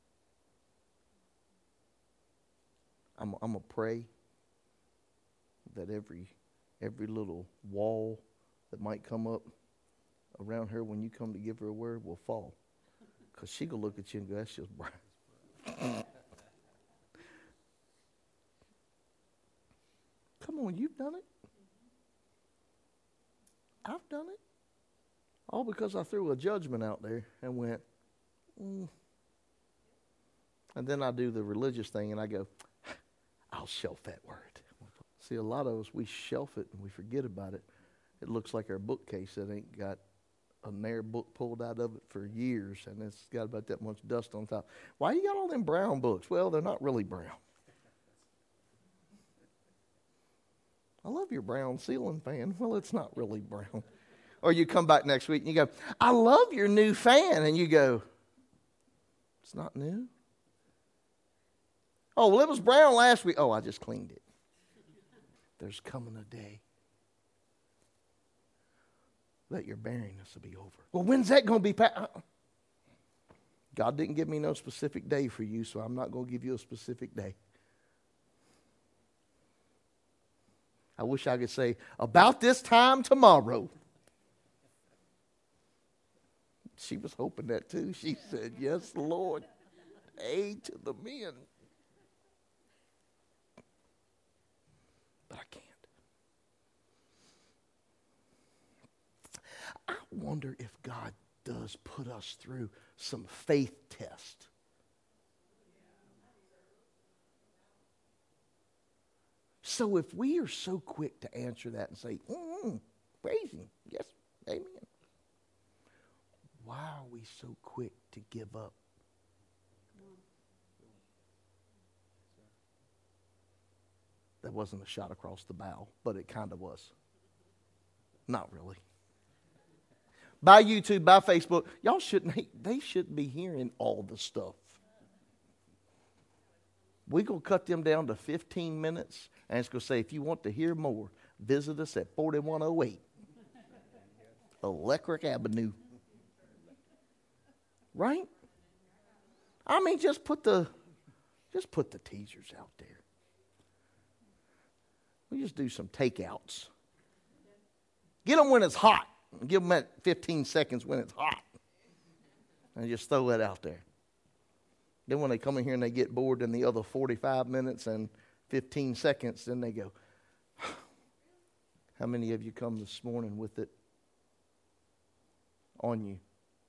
I'm, I'm going to pray that every every little wall that might come up around her when you come to give her a word will fall. Because she going to look at you and go, that's just Bryant. Come on, you've done it. I've done it. All because I threw a judgment out there and went, mm. And then I do the religious thing and I go, I'll shelf that word. See, a lot of us, we shelf it and we forget about it. It looks like our bookcase that ain't got a Nair book pulled out of it for years, and it's got about that much dust on top. Why you got all them brown books? Well, they're not really brown. I love your brown ceiling fan. Well, it's not really brown. Or you come back next week and you go, I love your new fan. And you go, it's not new. Oh, well, it was brown last week. Oh, I just cleaned it. There's coming a day that your barrenness will be over. Well, when's that going to be? Pa- God didn't give me no specific day for you, so I'm not going to give you a specific day. I wish I could say, about this time tomorrow. She was hoping that too. She said, yes, Lord. Aid to the men. But I can't. I wonder if God does put us through some faith test. So if we are so quick to answer that and say, mm, praise him, yes, amen. Why are we so quick to give up? That wasn't a shot across the bow, but it kind of was. Not really. By YouTube, by Facebook, y'all shouldn't, they shouldn't be hearing all the stuff. We're going to cut them down to fifteen minutes, and it's going to say, if you want to hear more, visit us at forty-one oh eight Electric Avenue. Right? I mean, just put the, just put the teasers out there. We just do some takeouts. Get them when it's hot. Give them at fifteen seconds when it's hot. And just throw that out there. Then when they come in here and they get bored in the other forty-five minutes and fifteen seconds, then they go, how many of you come this morning with it on you?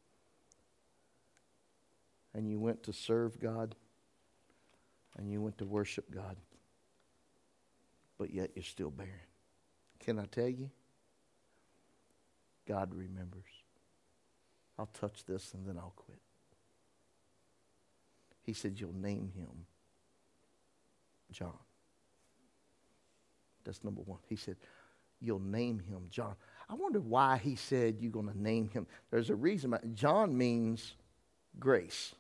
And you went to serve God, and you went to worship God, but yet you're still barren. Can I tell you? God remembers. I'll touch this and then I'll quit. He said, you'll name him John. That's number one. He said, you'll name him John. I wonder why he said you're going to name him. There's a reason. John means grace.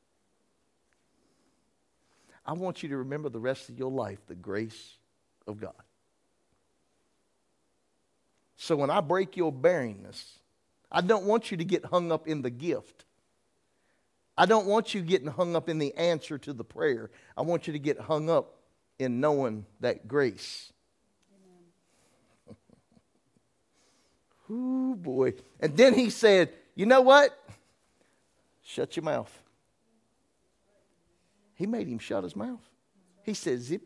I want you to remember the rest of your life the grace of God. So when I break your barrenness, I don't want you to get hung up in the gift. I don't want you getting hung up in the answer to the prayer. I want you to get hung up in knowing that grace. Ooh, boy. And then he said, you know what? Shut your mouth. He made him shut his mouth. He said, zip.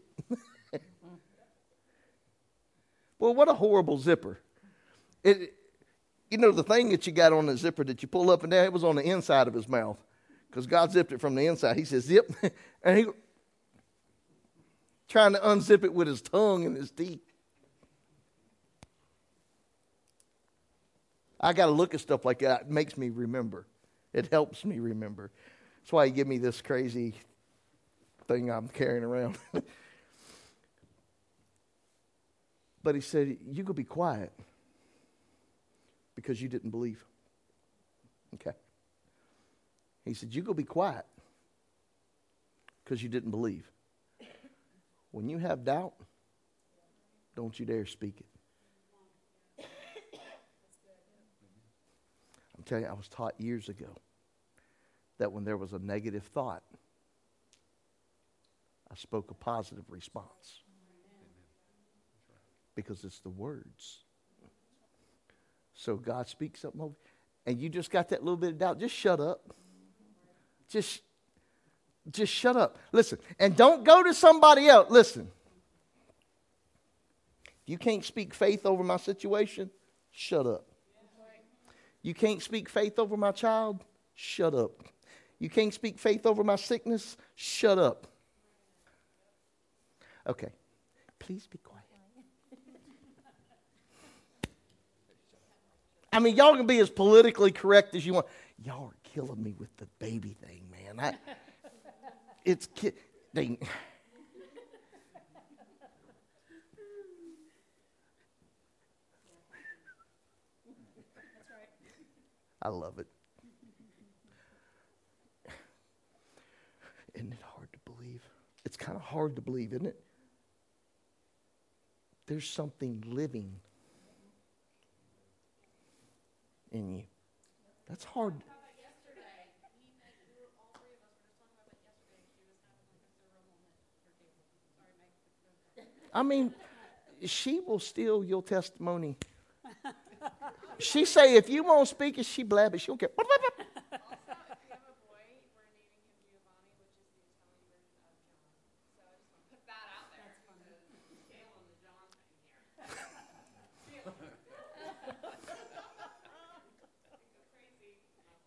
Well, what a horrible zipper. It, you know, the thing that you got on the zipper that you pull up and down, it was on the inside of his mouth. Because God zipped it from the inside. He says, zip. And he trying to unzip it with his tongue and his teeth. I got to look at stuff like that. It makes me remember. It helps me remember. That's why he give me this crazy thing I'm carrying around. But he said, you go be quiet because you didn't believe. Okay. He said, you go be quiet because you didn't believe. When you have doubt, don't you dare speak it. I'm telling you, I was taught years ago that when there was a negative thought, I spoke a positive response. Because it's the words. So God speaks something over, and you just got that little bit of doubt. Just shut up. Just, just shut up. Listen, and don't go to somebody else. Listen. If you can't speak faith over my situation, shut up. You can't speak faith over my child, shut up. You can't speak faith over my sickness, shut up. Okay, please be quiet. I mean, y'all can be as politically correct as you want. Y'all are killing me with the baby thing, man. I, it's ki- they, I love it. Isn't it hard to believe? It's kind of hard to believe, isn't it? There's something living in you. That's hard. I mean, she will steal your testimony. She say, if you won't speak it, she blab it. She don't care. Also, we have a boy. We're naming him Giovanni, which is the Italian version of John. So I just want to put that out there. That's funny. Scale on the John thing here. Go crazy.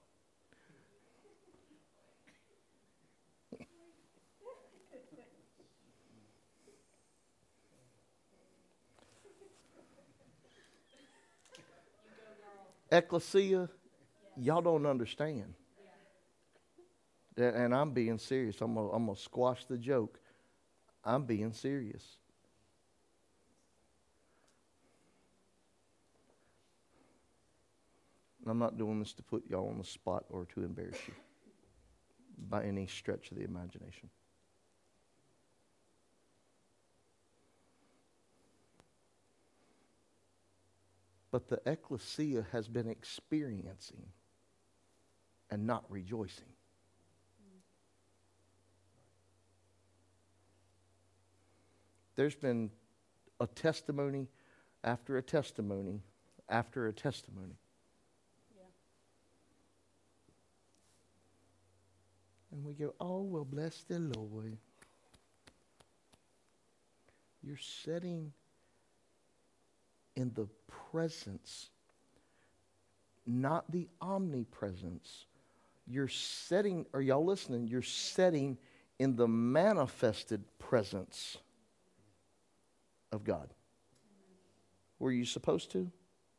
Ecclesia, y'all don't understand. And I'm being serious. I'm gonna, I'm gonna squash the joke. I'm being serious. And I'm not doing this to put y'all on the spot or to embarrass you by any stretch of the imagination. But the ecclesia has been experiencing and not rejoicing. There's been a testimony after a testimony after a testimony. Yeah. And we go, oh, well, bless the Lord. You're setting in the presence, not the omnipresence. You're setting, are y'all listening? You're setting in the manifested presence of God. Were you supposed to?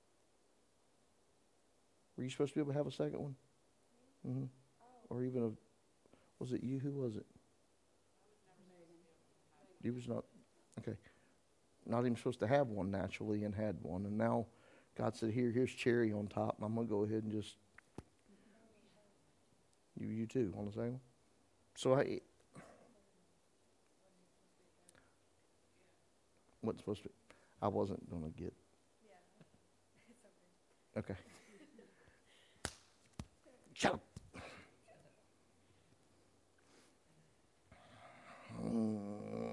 Were you supposed to be able to have a second one? Mm-hmm. Or even a, was it you? Who was it? You was not, okay. Not even supposed to have one naturally and had one. And now God said, here, here's cherry on top. And I'm going to go ahead and just, you, you too, on the same one. So I, what's supposed to be, I wasn't going to get. Okay. Shut up. Mm.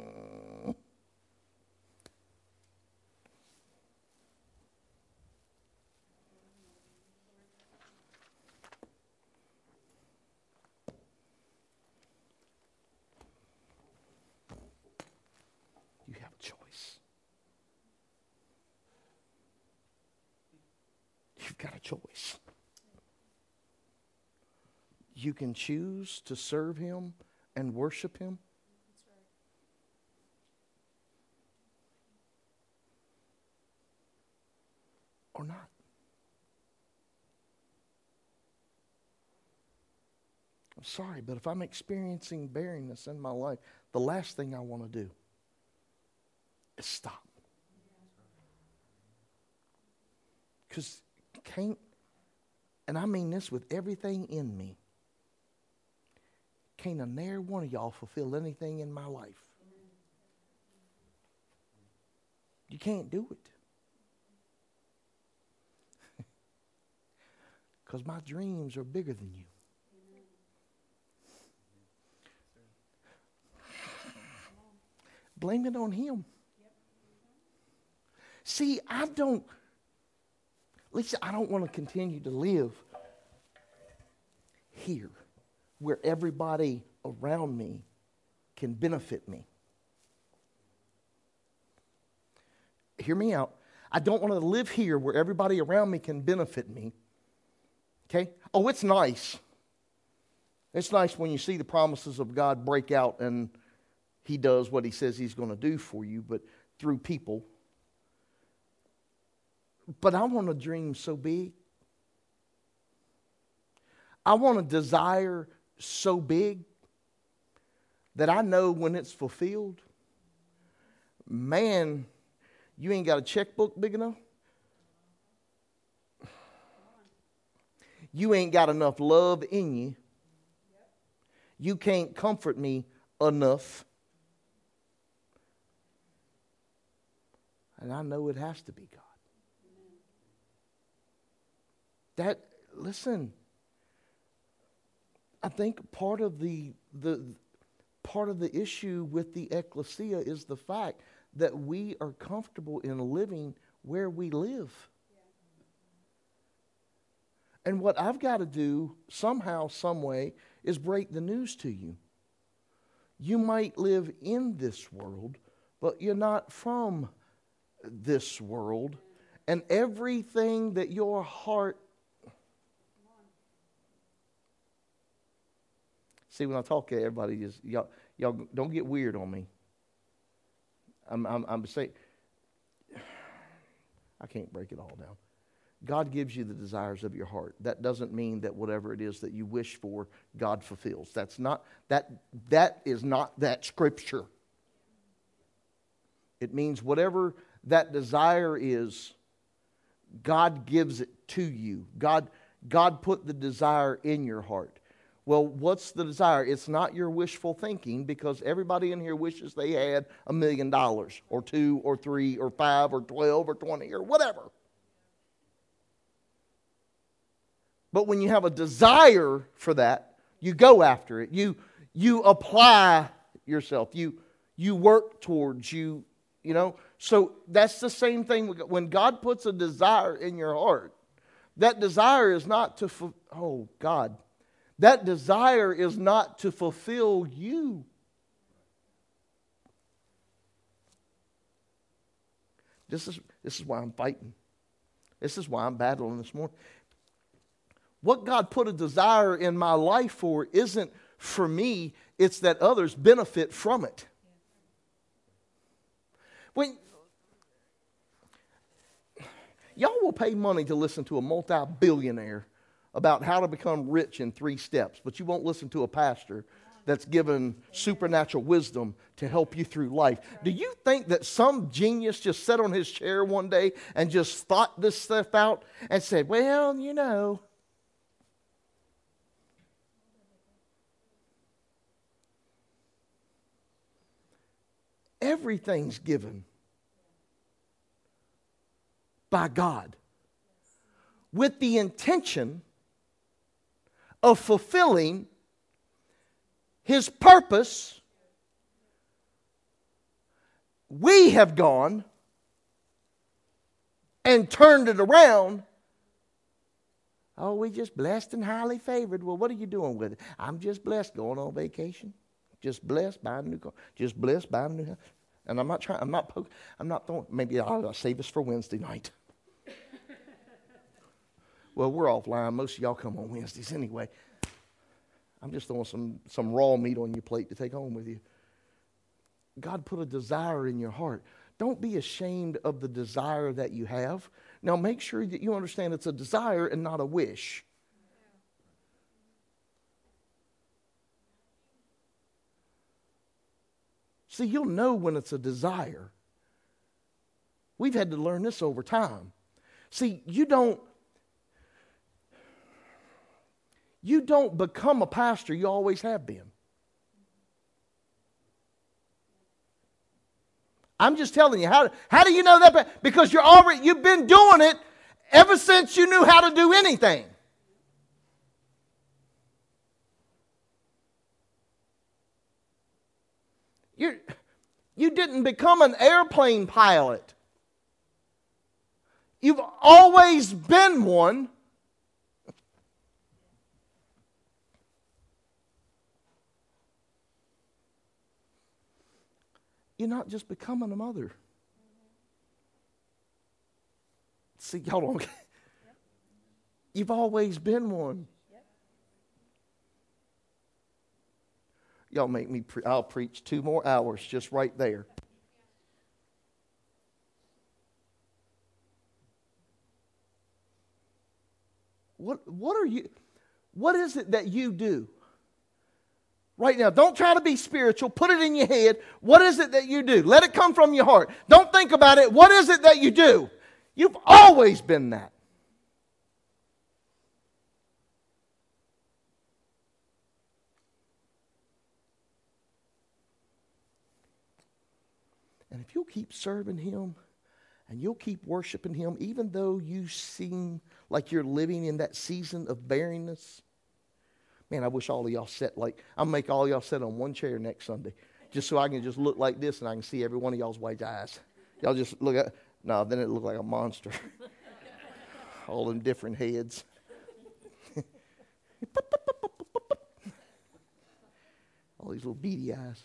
You have a choice. You've got a choice. You can choose to serve Him and worship Him. That's right. Or not. I'm sorry, but if I'm experiencing barrenness in my life, the last thing I want to do is stop. Because can't, and I mean this with everything in me, can't a ne'er one of y'all fulfill anything in my life. You can't do it. Because my dreams are bigger than you. Blame it on Him. See, I don't, Lisa, I don't want to continue to live here where everybody around me can benefit me. Hear me out. I don't want to live here where everybody around me can benefit me. Okay? Oh, it's nice. It's nice when you see the promises of God break out and He does what He says He's going to do for you, but through people. But I want to dream so big. I want to desire so big that I know when it's fulfilled, man, you ain't got a checkbook big enough. you ain't got enough love in you. You can't comfort me enough. And I know it has to be God. That, listen, I think part of the the part of the issue with the ecclesia is the fact that we are comfortable in living where we live. And what I've got to do somehow, some way, is break the news to you. You might live in this world, but you're not from this world. And everything that your heart... See, when I talk to everybody, just y'all, y'all don't get weird on me. I'm, I'm, I'm saying, I can't break it all down. God gives you the desires of your heart. That doesn't mean that whatever it is that you wish for, God fulfills. That's not that. That is not that scripture. It means whatever that desire is, God gives it to you. God, God put the desire in your heart. Well, what's the desire? It's not your wishful thinking, because everybody in here wishes they had a million dollars or two or three or five or twelve or twenty or whatever. But when you have a desire for that, you go after it. You you apply yourself. You you work towards you, you know. So that's the same thing when God puts a desire in your heart. That desire is not to fu- oh God. That desire is not to fulfill you. This is this is why I'm fighting. This is why I'm battling this morning. What God put a desire in my life for isn't for me, it's that others benefit from it. When y'all will pay money to listen to a multi-billionaire about how to become rich in three steps, but you won't listen to a pastor that's given supernatural wisdom to help you through life. Do you think that some genius just sat on his chair one day and just thought this stuff out and said, well, you know... Everything's given by God with the intention of fulfilling His purpose. We have gone and turned it around. Oh, we just blessed and highly favored. Well, what are you doing with it? I'm just blessed, going on vacation. Just blessed, buying a new car. Just blessed, buying a new house. And I'm not trying, I'm not poking, I'm not throwing, maybe I'll, I'll save this for Wednesday night. Well, we're offline. Most of y'all come on Wednesdays anyway. I'm just throwing some, some raw meat on your plate to take home with you. God put a desire in your heart. Don't be ashamed of the desire that you have. Now make sure that you understand it's a desire and not a wish. See, you'll know when it's a desire. We've had to learn this over time. See, you don't you don't become a pastor, you always have been. I'm just telling you, how, how do you know that? Because you're already you've been doing it ever since you knew how to do anything. You you didn't become an airplane pilot. You've always been one. You're not just becoming a mother. See, y'all don't. You've always been one. Y'all make me, pre- I'll preach two more hours just right there. What, what are you, what is it that you do? Right now, don't try to be spiritual. Put it in your head. What is it that you do? Let it come from your heart. Don't think about it. What is it that you do? You've always been that. And if you'll keep serving Him and you'll keep worshiping Him, even though you seem like you're living in that season of barrenness, man, I wish all of y'all sat like, I'll make all y'all sit on one chair next Sunday, just so I can just look like this and I can see every one of y'all's white eyes. Y'all just look at, no, then it look like a monster. All in different heads. All these little beady eyes.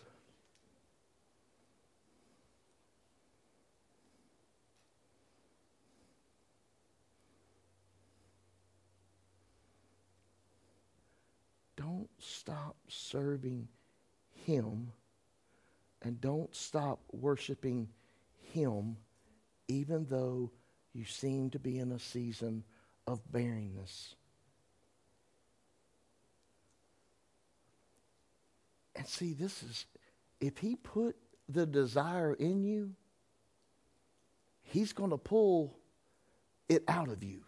Don't stop serving Him, and don't stop worshiping Him, even though you seem to be in a season of barrenness. And see, this is, if He put the desire in you, He's going to pull it out of you.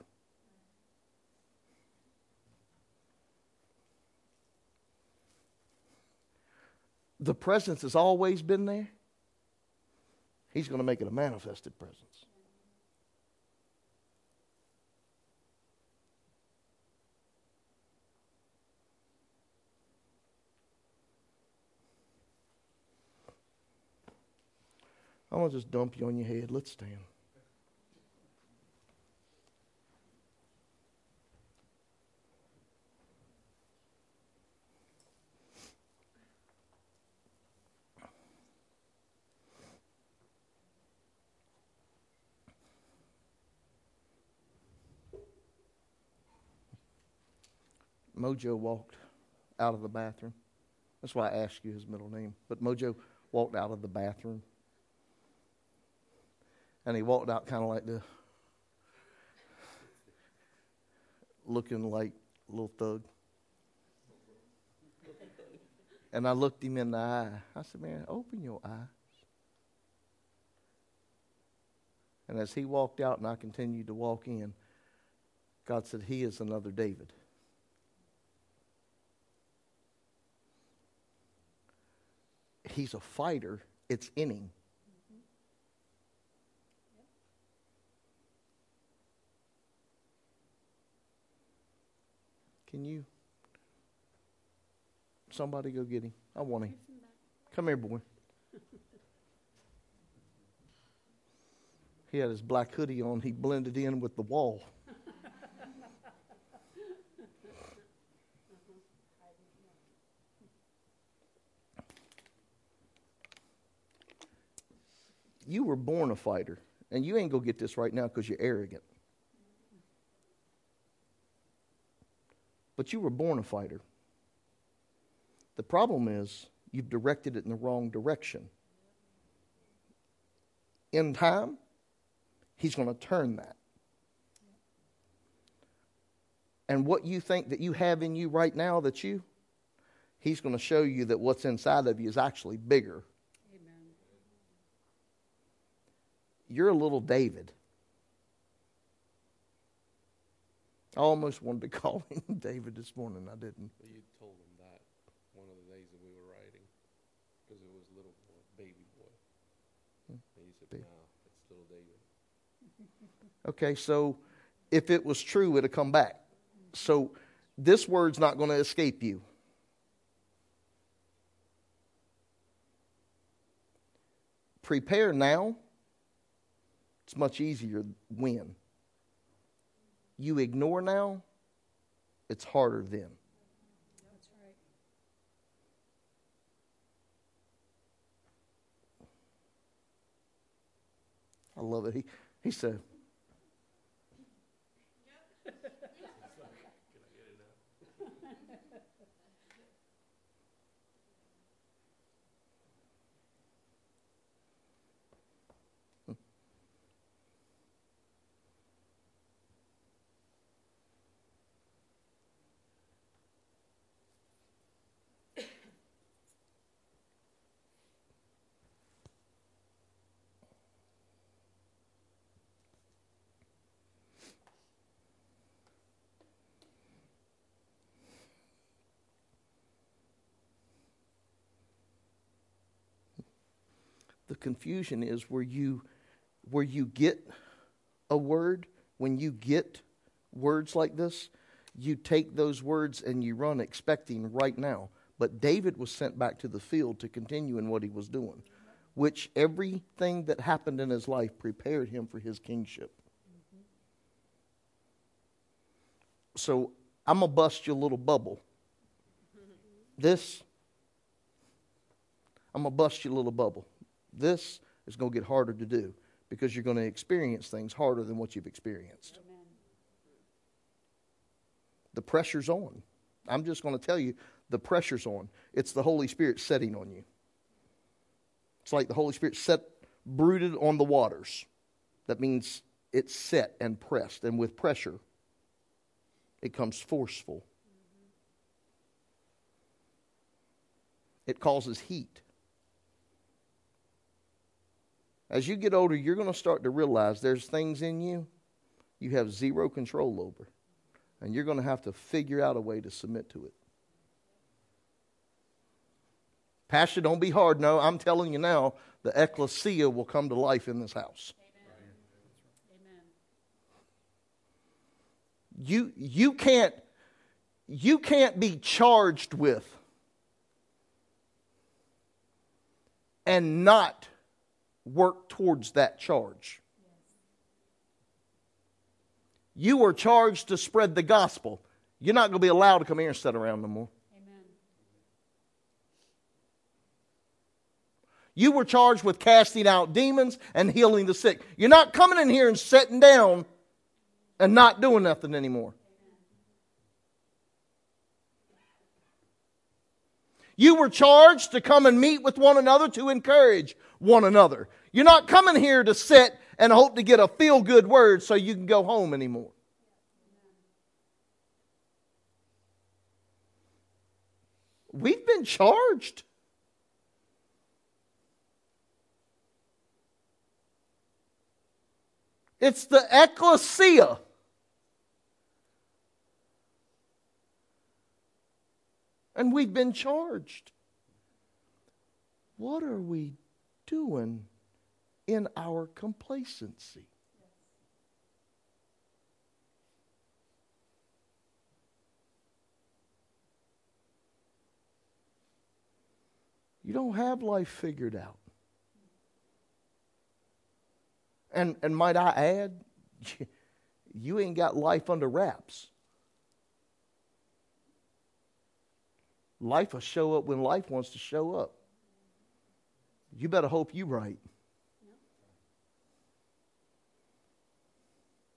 The presence has always been there. He's going to make it a manifested presence. I'm going to just dump you on your head. Let's stand. Mojo walked out of the bathroom. That's why I asked you his middle name. But Mojo walked out of the bathroom. And he walked out kind of like this, looking like a little thug. And I looked him in the eye. I said, man, open your eyes. And as he walked out and I continued to walk in, God said, he is another David. He's a fighter. It's in him. Can you, somebody go get him? I want him. Come here, boy. He had his black hoodie on. He blended in with the wall. You were born a fighter, and you ain't going to get this right now because you're arrogant. But you were born a fighter. The problem is you've directed it in the wrong direction. In time, He's going to turn that. And what you think that you have in you right now, that you, He's going to show you that what's inside of you is actually bigger. Amen. You're a little David. I almost wanted to call him David this morning. I didn't. Well, you told him that one of the days that we were riding, because it was little boy, baby boy. And he said, Baby. no, it's little David. Okay, so if it was true, it'd come back. So this word's not going to escape you. Prepare now. It's much easier when. You ignore now, it's harder then. That's right. I love it. He he said, The confusion is where you where you get a word, when you get words like this, you take those words and you run expecting right now. But David was sent back to the field to continue in what he was doing, which everything that happened in his life prepared him for his kingship. Mm-hmm. So I'm going to bust you a little bubble. This, I'm going to bust you a little bubble. This is going to get harder to do because you're going to experience things harder than what you've experienced. Amen. The pressure's on. I'm just going to tell you, the pressure's on. It's the Holy Spirit setting on you. It's like the Holy Spirit set, brooded on the waters. That means it's set and pressed. And with pressure, it comes forceful. It causes heat. As you get older, you're going to start to realize there's things in you you have zero control over. And you're going to have to figure out a way to submit to it. Pastor, don't be hard. No, I'm telling you now, the ecclesia will come to life in this house. Amen. You, you can't, you can't be charged with and not work towards that charge. You are charged to spread the gospel. You're not going to be allowed to come here and sit around no more. Amen. You were charged with casting out demons and healing the sick. You're not coming in here and sitting down and not doing nothing anymore. You were charged to come and meet with one another to encourage one another. You're not coming here to sit and hope to get a feel-good word so you can go home anymore. We've been charged. It's the ecclesia. And we've been charged. What are we doing in our complacency? You don't have life figured out. And and might I add, you ain't got life under wraps. Life will show up when life wants to show up. You better hope you're right.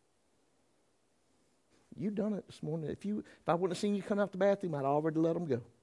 You done it this morning. If you, if I wouldn't have seen you come out the bathroom, I'd already let them go.